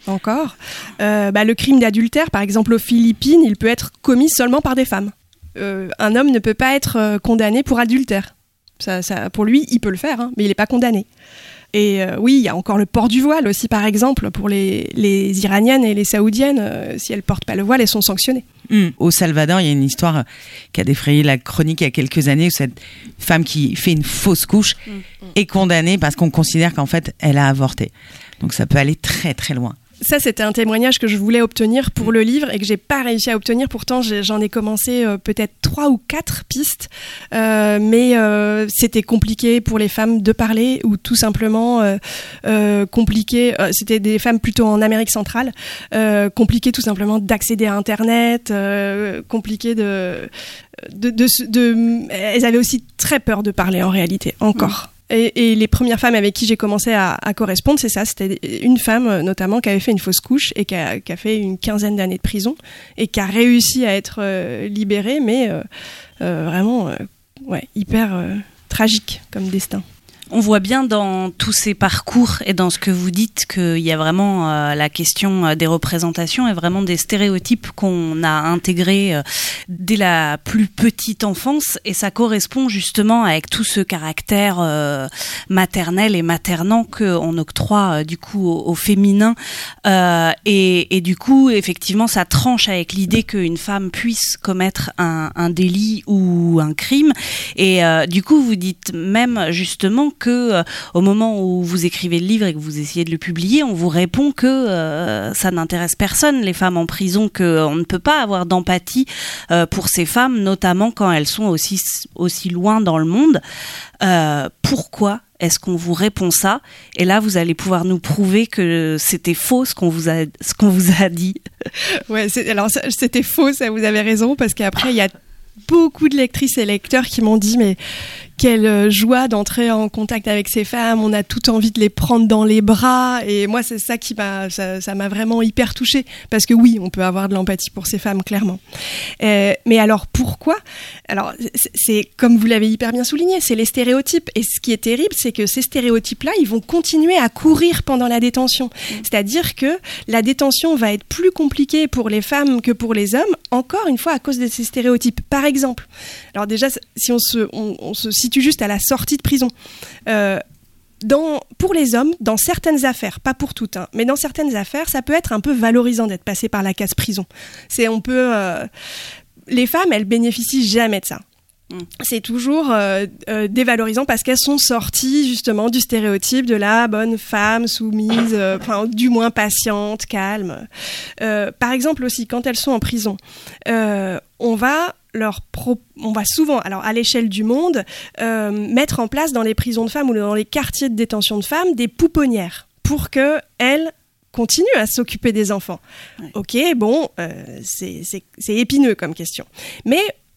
encore. Euh, bah, le crime d'adultère, par exemple aux Philippines, il peut être commis seulement par des femmes. Euh, un homme ne peut pas être euh, condamné pour adultère. Ça, ça, pour lui, il peut le faire, hein, mais il n'est pas condamné. Et euh, oui, il y a encore le port du voile aussi, par exemple, pour les, les Iraniennes et les Saoudiennes. Euh, si elles ne portent pas le voile, elles sont sanctionnées. Mmh. Au Salvador, il y a une histoire qui a défrayé la chronique il y a quelques années où cette femme qui fait une fausse couche mmh. est condamnée parce qu'on considère qu'en fait, elle a avorté. Donc ça peut aller très très loin. Ça, c'était un témoignage que je voulais obtenir pour le livre et que j'ai pas réussi à obtenir. Pourtant, j'ai, j'en ai commencé euh, peut-être trois ou quatre pistes, euh, mais euh, c'était compliqué pour les femmes de parler ou tout simplement euh, euh, compliqué. Euh, c'était des femmes plutôt en Amérique centrale, euh, compliqué tout simplement d'accéder à Internet, euh, compliqué de de, de, de, de. Elles avaient aussi très peur de parler en réalité, encore. Mmh. Et, et les premières femmes avec qui j'ai commencé à, à correspondre, c'est ça. C'était une femme, notamment, qui avait fait une fausse couche et qui a, qui a fait une quinzaine d'années de prison et qui a réussi à être euh, libérée, mais euh, euh, vraiment, euh, ouais, hyper euh, tragique comme destin. On voit bien dans tous ces parcours et dans ce que vous dites qu'il y a vraiment euh, la question des représentations et vraiment des stéréotypes qu'on a intégrés euh, dès la plus petite enfance, et ça correspond justement avec tout ce caractère euh, maternel et maternant qu'on octroie euh, du coup au, au féminin euh, et, et du coup effectivement ça tranche avec l'idée qu'une femme puisse commettre un, un délit ou un crime, et euh, du coup vous dites même justement que euh, au moment où vous écrivez le livre et que vous essayez de le publier, on vous répond que euh, ça n'intéresse personne, les femmes en prison, qu'on ne peut pas avoir d'empathie euh, pour ces femmes, notamment quand elles sont aussi, aussi loin dans le monde. Euh, pourquoi est-ce qu'on vous répond ça ? Et là, vous allez pouvoir nous prouver que c'était faux ce qu'on vous a, ce qu'on vous a dit. Ouais, c'est, alors ça, c'était faux, ça, vous avez raison, parce qu'après, il y a beaucoup de lectrices et lecteurs qui m'ont dit mais quelle joie d'entrer en contact avec ces femmes, on a toute envie de les prendre dans les bras, et moi c'est ça qui m'a ça, ça m'a vraiment hyper touchée, parce que oui, on peut avoir de l'empathie pour ces femmes, clairement. Euh, mais alors pourquoi ? Alors c'est, c'est comme vous l'avez hyper bien souligné, c'est les stéréotypes, et ce qui est terrible, c'est que ces stéréotypes-là, ils vont continuer à courir pendant la détention. Mmh. C'est-à-dire que la détention va être plus compliquée pour les femmes que pour les hommes, encore une fois à cause de ces stéréotypes. Par exemple, alors déjà, si on se, on, on se situe juste à la sortie de prison, euh, dans, pour les hommes, dans certaines affaires, pas pour toutes, hein, mais dans certaines affaires, ça peut être un peu valorisant d'être passé par la case prison. C'est, on peut, euh, les femmes, elles bénéficient jamais de ça. C'est toujours euh, euh, dévalorisant parce qu'elles sont sorties justement du stéréotype de la bonne femme soumise, euh, enfin du moins patiente, calme. Euh, par exemple aussi, quand elles sont en prison, euh, on va leur pro- on va souvent, alors à l'échelle du monde, euh, mettre en place dans les prisons de femmes ou dans les quartiers de détention de femmes des pouponnières pour que elles continuent à s'occuper des enfants. Ouais. Ok, bon, euh, c'est, c'est, c'est épineux comme question, mais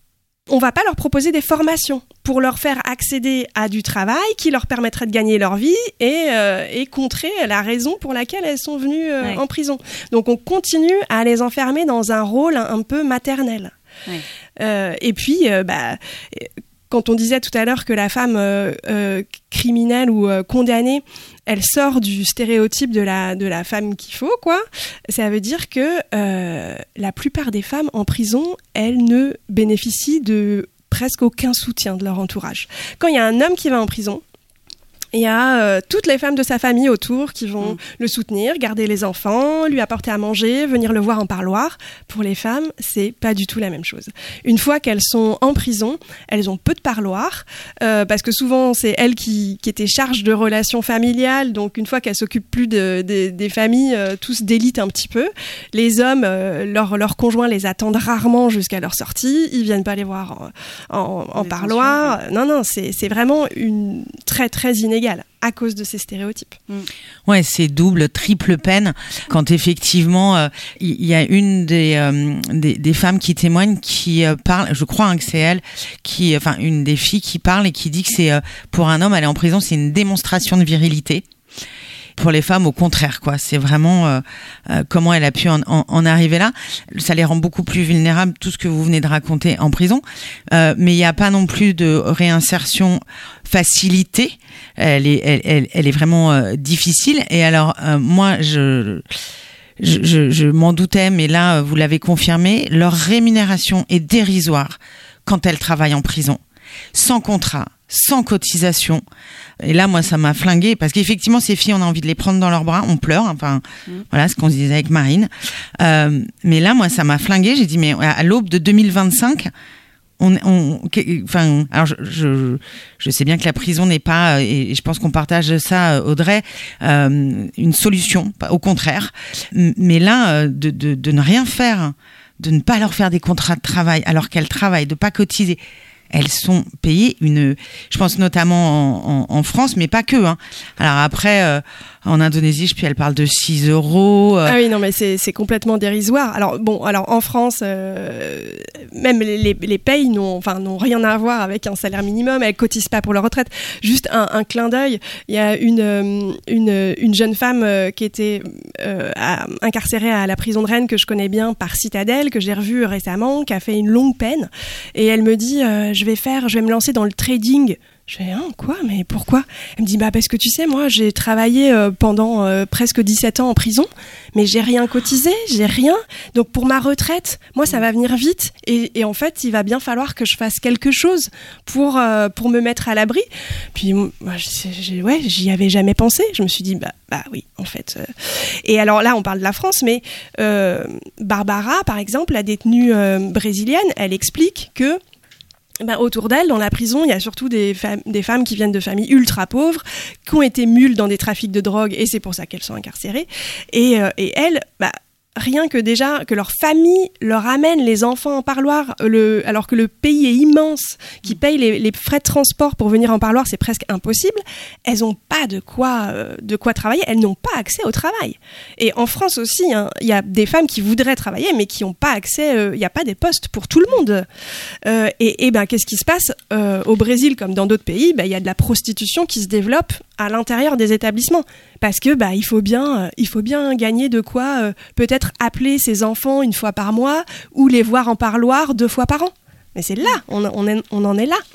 on va pas leur proposer des formations pour leur faire accéder à du travail qui leur permettrait de gagner leur vie et, euh, et contrer la raison pour laquelle elles sont venues euh, ouais. en prison. Donc on continue à les enfermer dans un rôle un, un peu maternel. Ouais. Euh, et puis, euh, bah, quand on disait tout à l'heure que la femme euh, euh, criminelle ou euh, condamnée, elle sort du stéréotype de la, de la femme qu'il faut, quoi. Ça veut dire que euh, la plupart des femmes en prison, elles ne bénéficient de presque aucun soutien de leur entourage. Quand il y a un homme qui va en prison, il y a euh, toutes les femmes de sa famille autour qui vont mmh. le soutenir, garder les enfants, lui apporter à manger, venir le voir en parloir. Pour les femmes, c'est pas du tout la même chose. Une fois qu'elles sont en prison, elles ont peu de parloir, euh, parce que souvent c'est elles qui, qui étaient charge de relations familiales, donc une fois qu'elles s'occupent plus de, de, des familles, euh, tout se délite un petit peu. Les hommes, euh, leurs leur conjoints les attendent rarement jusqu'à leur sortie, ils viennent pas les voir en, en, en parloir. Non, non, c'est, c'est vraiment une très très inégale à cause de ces stéréotypes. Ouais, c'est double, triple peine quand effectivement euh, il y, y a une des, euh, des des femmes qui témoigne qui euh, parle, je crois hein, que c'est elle qui, enfin une des filles qui parle et qui dit que c'est euh, pour un homme aller en prison c'est une démonstration de virilité. Pour les femmes, au contraire, quoi. C'est vraiment euh, euh, comment elle a pu en, en, en arriver là. Ça les rend beaucoup plus vulnérables, tout ce que vous venez de raconter en prison. Euh, mais il n'y a pas non plus de réinsertion facilitée. Elle est, elle, elle, elle est vraiment euh, difficile. Et alors, euh, moi, je je, je, je m'en doutais, mais là, vous l'avez confirmé, leur rémunération est dérisoire quand elles travaillent en prison, sans contrat, sans cotisation. Et là, moi, ça m'a flinguée parce qu'effectivement, ces filles, on a envie de les prendre dans leurs bras, on pleure. Enfin, mmh. voilà ce qu'on se disait avec Marine. Euh, mais là, moi, ça m'a flinguée. J'ai dit, mais à l'aube de deux mille vingt-cinq, on, on, enfin, alors je, je, je sais bien que la prison n'est pas, et je pense qu'on partage ça, Audrey, euh, une solution. Au contraire. Mais là, de, de, de ne rien faire, de ne pas leur faire des contrats de travail alors qu'elles travaillent, de pas cotiser. Elles sont payées une, je pense notamment en, en, en France, mais pas que. Hein. Alors après, euh, en Indonésie, je puis elle parle de six euros. Euh... Ah oui, non, mais c'est, c'est complètement dérisoire. Alors bon, alors en France, euh, même les, les, les payes n'ont, enfin, n'ont rien à voir avec un salaire minimum. Elles cotisent pas pour leur retraite. Juste un, un clin d'œil. Il y a une, une, une jeune femme euh, qui était euh, à, incarcérée à la prison de Rennes que je connais bien par Citadelle, que j'ai revue récemment, qui a fait une longue peine. Et elle me dit. Euh, je vais faire, je vais me lancer dans le trading. Je fais, hein, quoi, mais pourquoi? Elle me dit, bah, parce que tu sais, moi, j'ai travaillé euh, pendant euh, presque dix-sept ans en prison, mais j'ai rien cotisé, j'ai rien. Donc, pour ma retraite, moi, ça va venir vite. Et, et en fait, il va bien falloir que je fasse quelque chose pour, euh, pour me mettre à l'abri. Puis, moi, j'ai, j'ai, ouais, j'y avais jamais pensé. Je me suis dit, bah, bah oui, en fait. Euh... Et alors là, on parle de la France, mais euh, Barbara, par exemple, la détenue euh, brésilienne, elle explique que Ben, autour d'elle, dans la prison, il y a surtout des, fam- des femmes qui viennent de familles ultra pauvres, qui ont été mules dans des trafics de drogue, et c'est pour ça qu'elles sont incarcérées. Et, euh, et elles, bah, rien que déjà que leur famille leur amène les enfants en parloir, le, alors que le pays est immense, qui paye les, les frais de transport pour venir en parloir, c'est presque impossible. Elles n'ont pas de quoi, euh, de quoi travailler, elles n'ont pas accès au travail. Et en France aussi, il hein, y a des femmes qui voudraient travailler, mais qui n'ont pas accès, il euh, n'y a pas des postes pour tout le monde. Euh, et, et ben, qu'est-ce qui se passe euh, au Brésil, comme dans d'autres pays, il ben, y a de la prostitution qui se développe à l'intérieur des établissements. Parce que bah il faut bien euh, il faut bien gagner de quoi euh, peut-être appeler ses enfants une fois par mois ou les voir en parloir deux fois par an. Mais c'est là, on on, est, on en est là.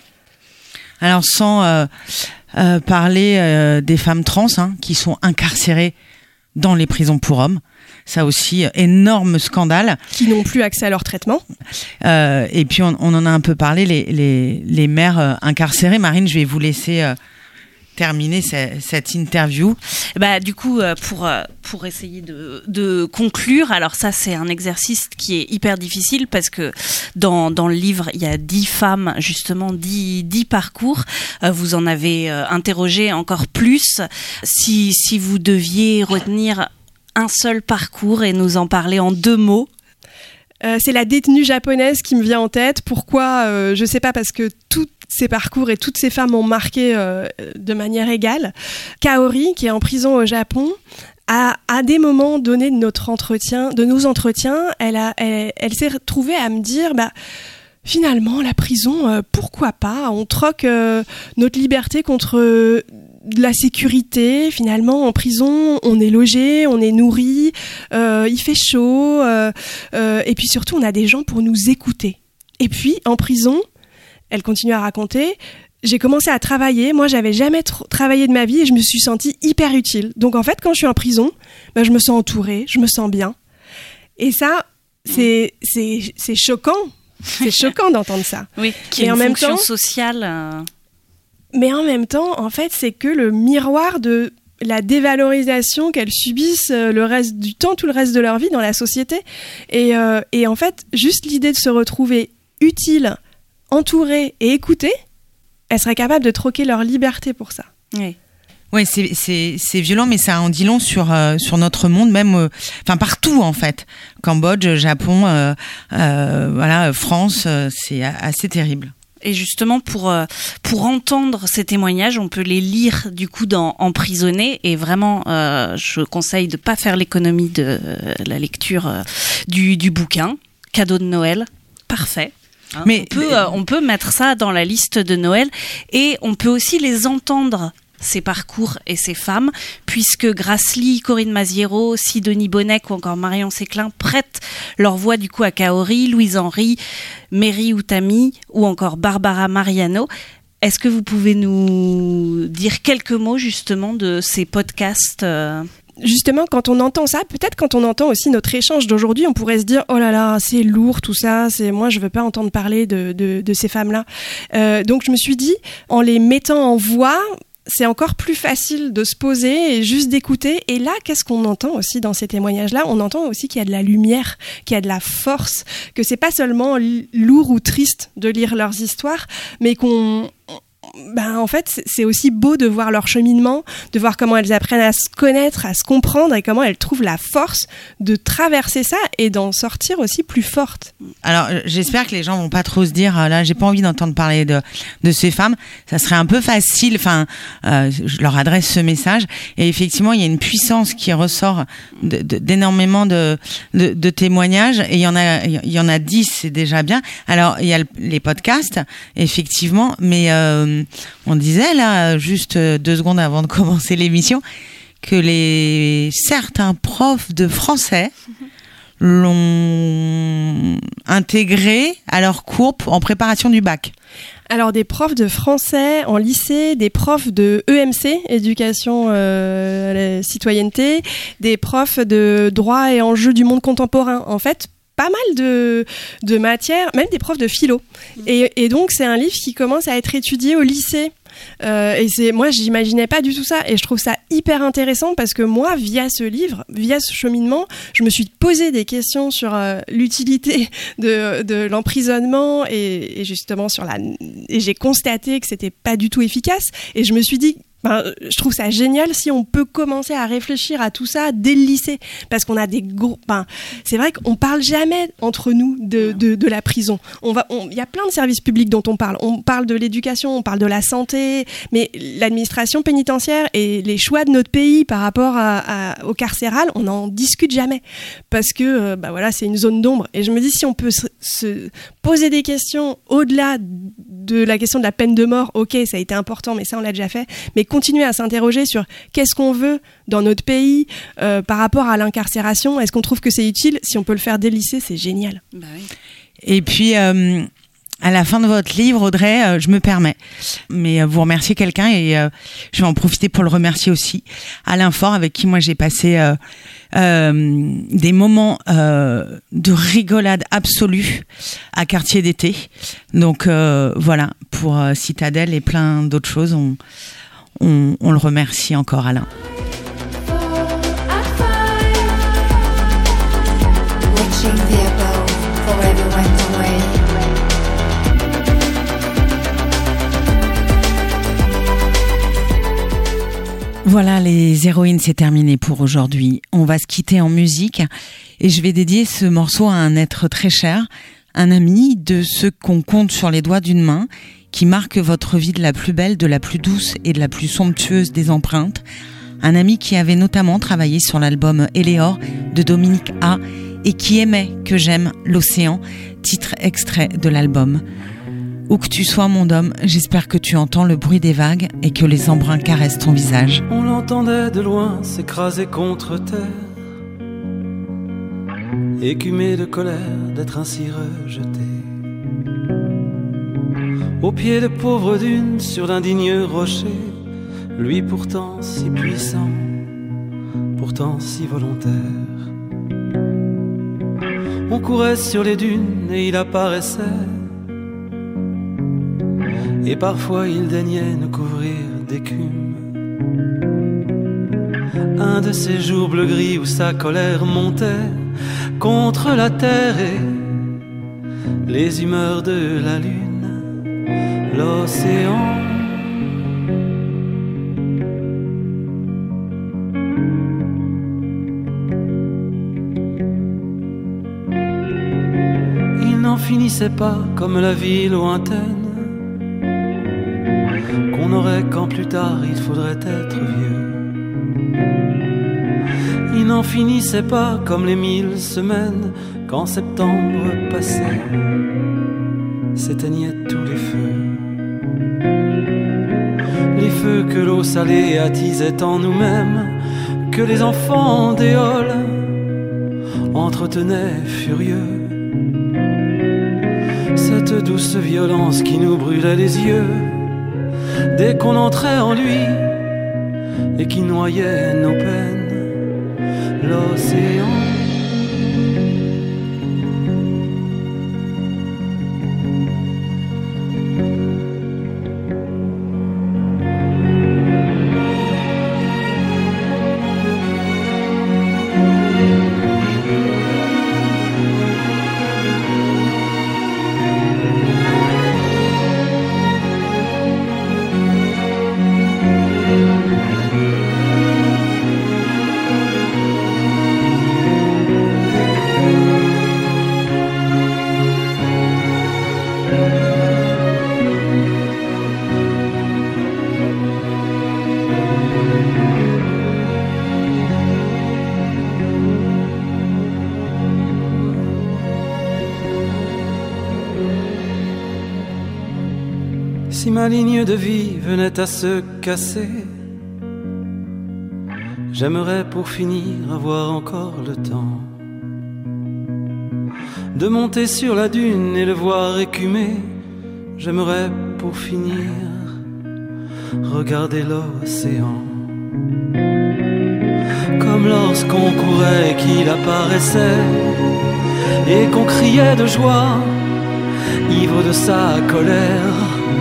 Alors sans euh, euh, parler euh, des femmes trans hein, qui sont incarcérées dans les prisons pour hommes. Ça aussi, énorme scandale. Qui n'ont plus accès à leur traitement. Euh, et puis on, on en a un peu parlé, les les, les mères euh, incarcérées. Marine, je vais vous laisser euh, terminer cette, cette interview. Bah du coup euh, pour euh, pour essayer de de conclure, alors ça c'est un exercice qui est hyper difficile parce que dans dans le livre il y a dix femmes justement dix dix parcours. Euh, vous en avez euh, interrogé encore plus. Si si vous deviez retenir un seul parcours et nous en parler en deux mots. Euh, c'est la détenue japonaise qui me vient en tête. Pourquoi euh, je sais pas, parce que tous ces parcours et toutes ces femmes m'ont marqué euh, de manière égale. Kaori, qui est en prison au Japon, a à des moments donnés de notre entretien, de nos entretiens, elle a, elle, elle s'est retrouvée à me dire, bah finalement la prison, euh, pourquoi pas? On troque euh, notre liberté contre euh, de la sécurité. Finalement, en prison, on est logé, on est nourri, euh, il fait chaud, euh, euh, et puis surtout, on a des gens pour nous écouter. Et puis, en prison, elle continue à raconter, j'ai commencé à travailler. Moi, j'avais jamais tr- travaillé de ma vie et je me suis sentie hyper utile. Donc, en fait, quand je suis en prison, ben, je me sens entourée, je me sens bien. Et ça, c'est, c'est, c'est choquant. C'est choquant d'entendre ça. Oui, qui est une en même fonction temps, sociale. Euh... Mais en même temps, en fait, c'est que le miroir de la dévalorisation qu'elles subissent le reste du temps, tout le reste de leur vie dans la société. Et, euh, et en fait, juste l'idée de se retrouver utile, entourée et écoutée, elles seraient capables de troquer leur liberté pour ça. Oui. Oui, c'est c'est c'est violent, mais ça en dit long sur euh, sur notre monde, même, enfin euh, partout en fait. Cambodge, Japon, euh, euh, voilà, France, euh, c'est assez terrible. Et justement, pour euh, pour entendre ces témoignages, on peut les lire du coup dans Emprisonné. Et vraiment, euh, je conseille de pas faire l'économie de euh, la lecture euh, du du bouquin. Cadeau de Noël, parfait. Hein, mais on peut euh, on peut mettre ça dans la liste de Noël et on peut aussi les entendre, ces parcours et ces femmes, puisque Grassley, Corinne Maziero, Sidonie Bonnec ou encore Marion Séclin prêtent leur voix du coup à Kaori, Louise Henry, Mary Utami ou encore Barbara Mariano. Est-ce que vous pouvez nous dire quelques mots justement de ces podcasts euh... justement, quand on entend ça, peut-être quand on entend aussi notre échange d'aujourd'hui, on pourrait se dire oh là là, c'est lourd tout ça, c'est moi je veux pas entendre parler de de, de ces femmes-là. Euh, donc je me suis dit, en les mettant en voix, c'est encore plus facile de se poser et juste d'écouter. Et là, qu'est-ce qu'on entend aussi dans ces témoignages-là ? On entend aussi qu'il y a de la lumière, qu'il y a de la force, que c'est pas seulement lourd ou triste de lire leurs histoires, mais qu'on ben, en fait, c'est aussi beau de voir leur cheminement, de voir comment elles apprennent à se connaître, à se comprendre et comment elles trouvent la force de traverser ça et d'en sortir aussi plus fortes. Alors, j'espère que les gens vont pas trop se dire, là, j'ai pas envie d'entendre parler de, de ces femmes. Ça serait un peu facile. Enfin, euh, je leur adresse ce message. Et effectivement, il y a une puissance qui ressort de, de, d'énormément de, de, de témoignages. Et il y en a, il y en a dix, c'est déjà bien. Alors, il y a le, les podcasts, effectivement, mais euh, on disait là, juste deux secondes avant de commencer l'émission, que les certains profs de français l'ont intégré à leur cours en préparation du bac. Alors des profs de français en lycée, des profs de E M C, éducation euh, à la citoyenneté, des profs de droit et enjeux du monde contemporain. En fait, pas mal de, de matières, même des profs de philo. Et, et donc, c'est un livre qui commence à être étudié au lycée. Euh, et c'est, moi, j'imaginais pas du tout ça. Et je trouve ça hyper intéressant parce que moi, via ce livre, via ce cheminement, je me suis posé des questions sur euh, l'utilité de, de l'emprisonnement et, et justement sur la... Et j'ai constaté que c'était pas du tout efficace. Et je me suis dit... Ben, je trouve ça génial si on peut commencer à réfléchir à tout ça dès le lycée, parce qu'on a des gros. Ben, c'est vrai qu'on parle jamais entre nous de de, de la prison. On va, il y a plein de services publics dont on parle. On parle de l'éducation, on parle de la santé, mais l'administration pénitentiaire et les choix de notre pays par rapport à, à, au carcéral, on n'en discute jamais, parce que euh, ben voilà, c'est une zone d'ombre. Et je me dis si on peut se, se poser des questions au-delà de la question de la peine de mort, ok, ça a été important, mais ça on l'a déjà fait, mais continuer à s'interroger sur qu'est-ce qu'on veut dans notre pays euh, par rapport à l'incarcération. Est-ce qu'on trouve que c'est utile ? Si on peut le faire dès le lycée, c'est génial. Bah oui. Et puis, euh, à la fin de votre livre, Audrey, euh, je me permets, mais euh, vous remerciez quelqu'un et euh, je vais en profiter pour le remercier aussi. Alain Faure, avec qui moi j'ai passé euh, euh, des moments euh, de rigolade absolue à Quartier d'été. Donc euh, voilà, pour euh, Citadelle et plein d'autres choses, on On, on le remercie encore, Alain. Voilà, les héroïnes, c'est terminé pour aujourd'hui. On va se quitter en musique et je vais dédier ce morceau à un être très cher, un ami de ceux qu'on compte sur les doigts d'une main, qui marque votre vie de la plus belle, de la plus douce et de la plus somptueuse des empreintes. Un ami qui avait notamment travaillé sur l'album Éléor de Dominique A et qui aimait Que j'aime l'océan, titre extrait de l'album. Où que tu sois, mon homme, j'espère que tu entends le bruit des vagues et que les embruns caressent ton visage. On l'entendait de loin s'écraser contre terre, écumé de colère d'être ainsi rejeté. Au pied de pauvres dunes, sur d'indignes rochers, lui pourtant si puissant, pourtant si volontaire. On courait sur les dunes et il apparaissait, et parfois il daignait nous couvrir d'écume. Un de ces jours bleu-gris où sa colère montait contre la terre et les humeurs de la lune. L'océan, il n'en finissait pas comme la vie lointaine, qu'on aurait quand plus tard il faudrait être vieux. Il n'en finissait pas comme les mille semaines, quand septembre passait, s'éteignaient tous les feux. Les feux que l'eau salée attisait en nous-mêmes, que les enfants d'éole entretenaient furieux. Cette douce violence qui nous brûlait les yeux dès qu'on entrait en lui et qui noyait nos peines. l'océan. Si ma ligne de vie venait à se casser, j'aimerais pour finir avoir encore le temps de monter sur la dune et le voir écumer. J'aimerais pour finir regarder l'océan, comme lorsqu'on courait et qu'il apparaissait et qu'on criait de joie, ivre de sa colère.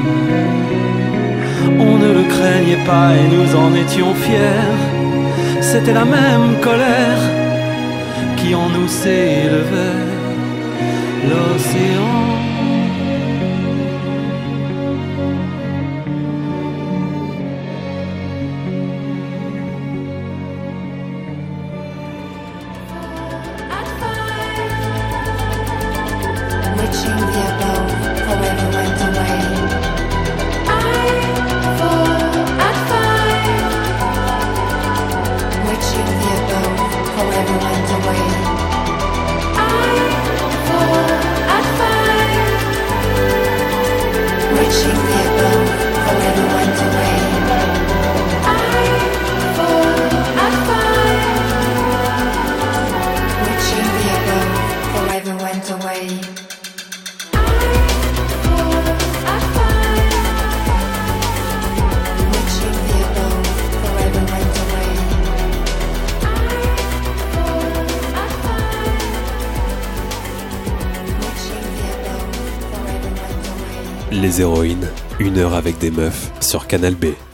On ne le craignait pas et nous en étions fiers. C'était la même colère qui en nous s'élevait. L'océan. Les héroïnes, une heure avec des meufs sur Canal B.